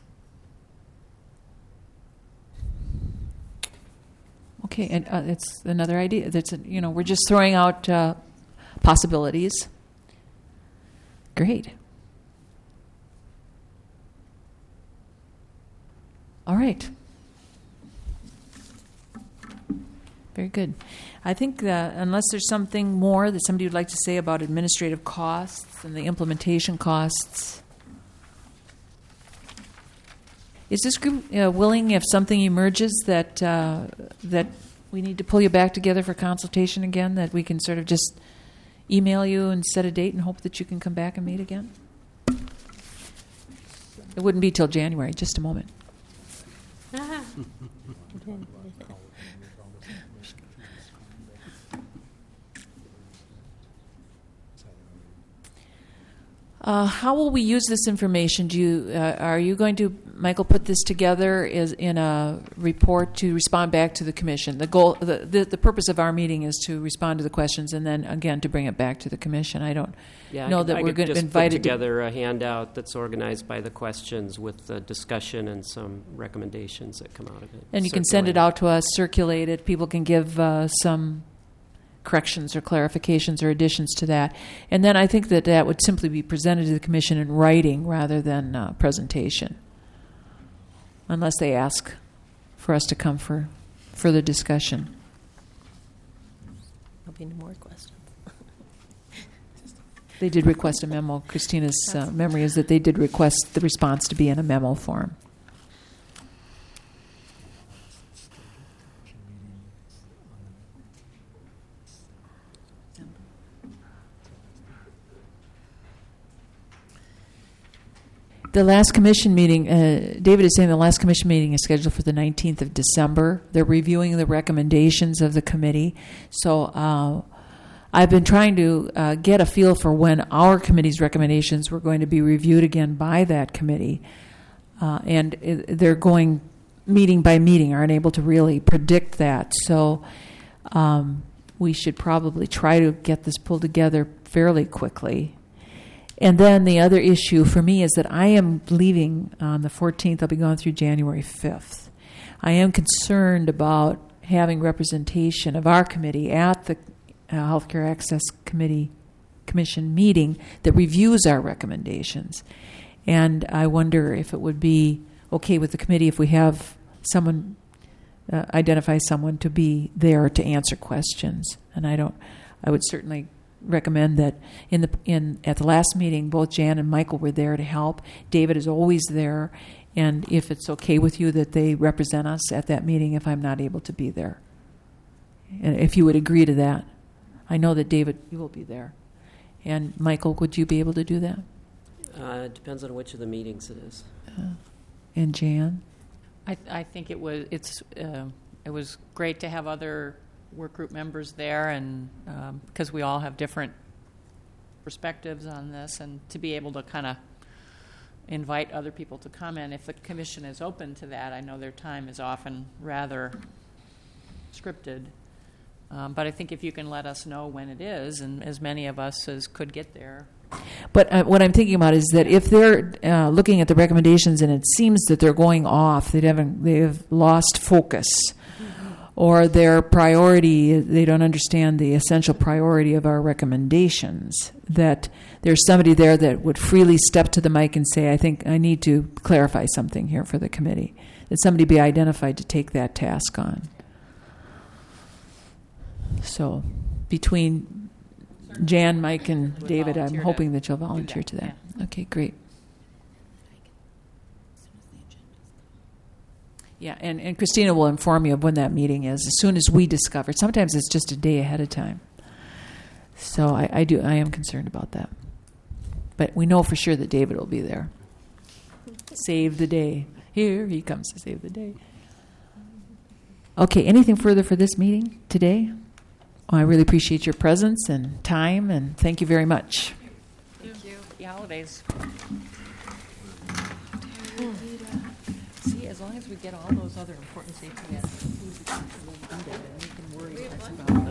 Speaker 1: Okay, and uh, it's another idea. That's a, you know, we're just throwing out uh, possibilities. Great. All right. Very good. I think that unless there's something more that somebody would like to say about administrative costs and the implementation costs. Is this group uh, willing, if something emerges that uh, that we need to pull you back together for consultation again, that we can sort of just email you and set a date and hope that you can come back and meet again? It wouldn't be till January, just a moment. Uh, how will we use this information? Do you uh, are you going to, Michael, put this together as in a report to respond back to the commission? The goal, the, the the purpose of our meeting is to respond to the questions and then again to bring it back to the commission. I don't
Speaker 2: Yeah,
Speaker 1: know
Speaker 2: I could,
Speaker 1: that
Speaker 2: I
Speaker 1: we're
Speaker 2: could
Speaker 1: going to
Speaker 2: just
Speaker 1: invite
Speaker 2: put
Speaker 1: it.
Speaker 2: together a handout that's organized by the questions with the discussion and some recommendations that come out of it.
Speaker 1: And you can send it
Speaker 2: Circulate.
Speaker 1: out to us, circulate it. People can give uh, some corrections or clarifications or additions to that. And then I think that that would simply be presented to the commission in writing rather than uh, presentation, unless they ask for us to come for further discussion.
Speaker 11: There'll be no more questions.
Speaker 1: They did request a memo. Christina's uh, memory is that they did request the response to be in a memo form. The last commission meeting, uh, David is saying the last commission meeting is scheduled for the nineteenth of December. They're reviewing the recommendations of the committee. So uh, I've been trying to uh, get a feel for when our committee's recommendations were going to be reviewed again by that committee. Uh, and it, they're going meeting by meeting, aren't able to really predict that. So um, we should probably try to get this pulled together fairly quickly. And then the other issue for me is that I am leaving on the fourteenth. I'll be going through January fifth. I am concerned about having representation of our committee at the uh, Healthcare Access Committee Commission meeting that reviews our recommendations. And I wonder if it would be okay with the committee if we have someone, uh, identify someone to be there to answer questions. And I don't, I would certainly recommend that in the in at the last meeting, both Jan and Michael were there to help. David is always there, and if it's okay with you that they represent us at that meeting if I'm not able to be there. And if you would agree to that. I know that David, you will be there. And Michael, would you be able to do that?
Speaker 2: Uh, it depends on which of the meetings it is.
Speaker 1: Uh, and Jan?
Speaker 9: I, I think it was it's uh, it was great to have other work group members there, and um, because we all have different perspectives on this, and to be able to kind of invite other people to comment if the commission is open to that. I know their time is often rather scripted, um, but I think if you can let us know when it is, and as many of us as could get there.
Speaker 1: But uh, what I'm thinking about is that if they're uh, looking at the recommendations and it seems that they're going off, they haven't, they have lost focus, or their priority, they don't understand the essential priority of our recommendations, that there's somebody there that would freely step to the mic and say, I think I need to clarify something here for the committee, that somebody be identified to take that task on. So between Jan, Mike, and
Speaker 9: Would
Speaker 1: David, I'm
Speaker 9: volunteer to
Speaker 1: hoping that you'll
Speaker 9: do
Speaker 1: volunteer
Speaker 9: that,
Speaker 1: to that. Okay, great. Yeah, and, and Christina will inform you of when that meeting is as soon as we discover. Sometimes it's just a day ahead of time. So I, I do I am concerned about that. But we know for sure that David will be there. Save the day. Here he comes to save the day. Okay, anything further for this meeting today? Well, I really appreciate your presence and time, and thank you very much.
Speaker 9: Thank you. Happy holidays. See, as long as we get all those other important safety aspects, we can worry less about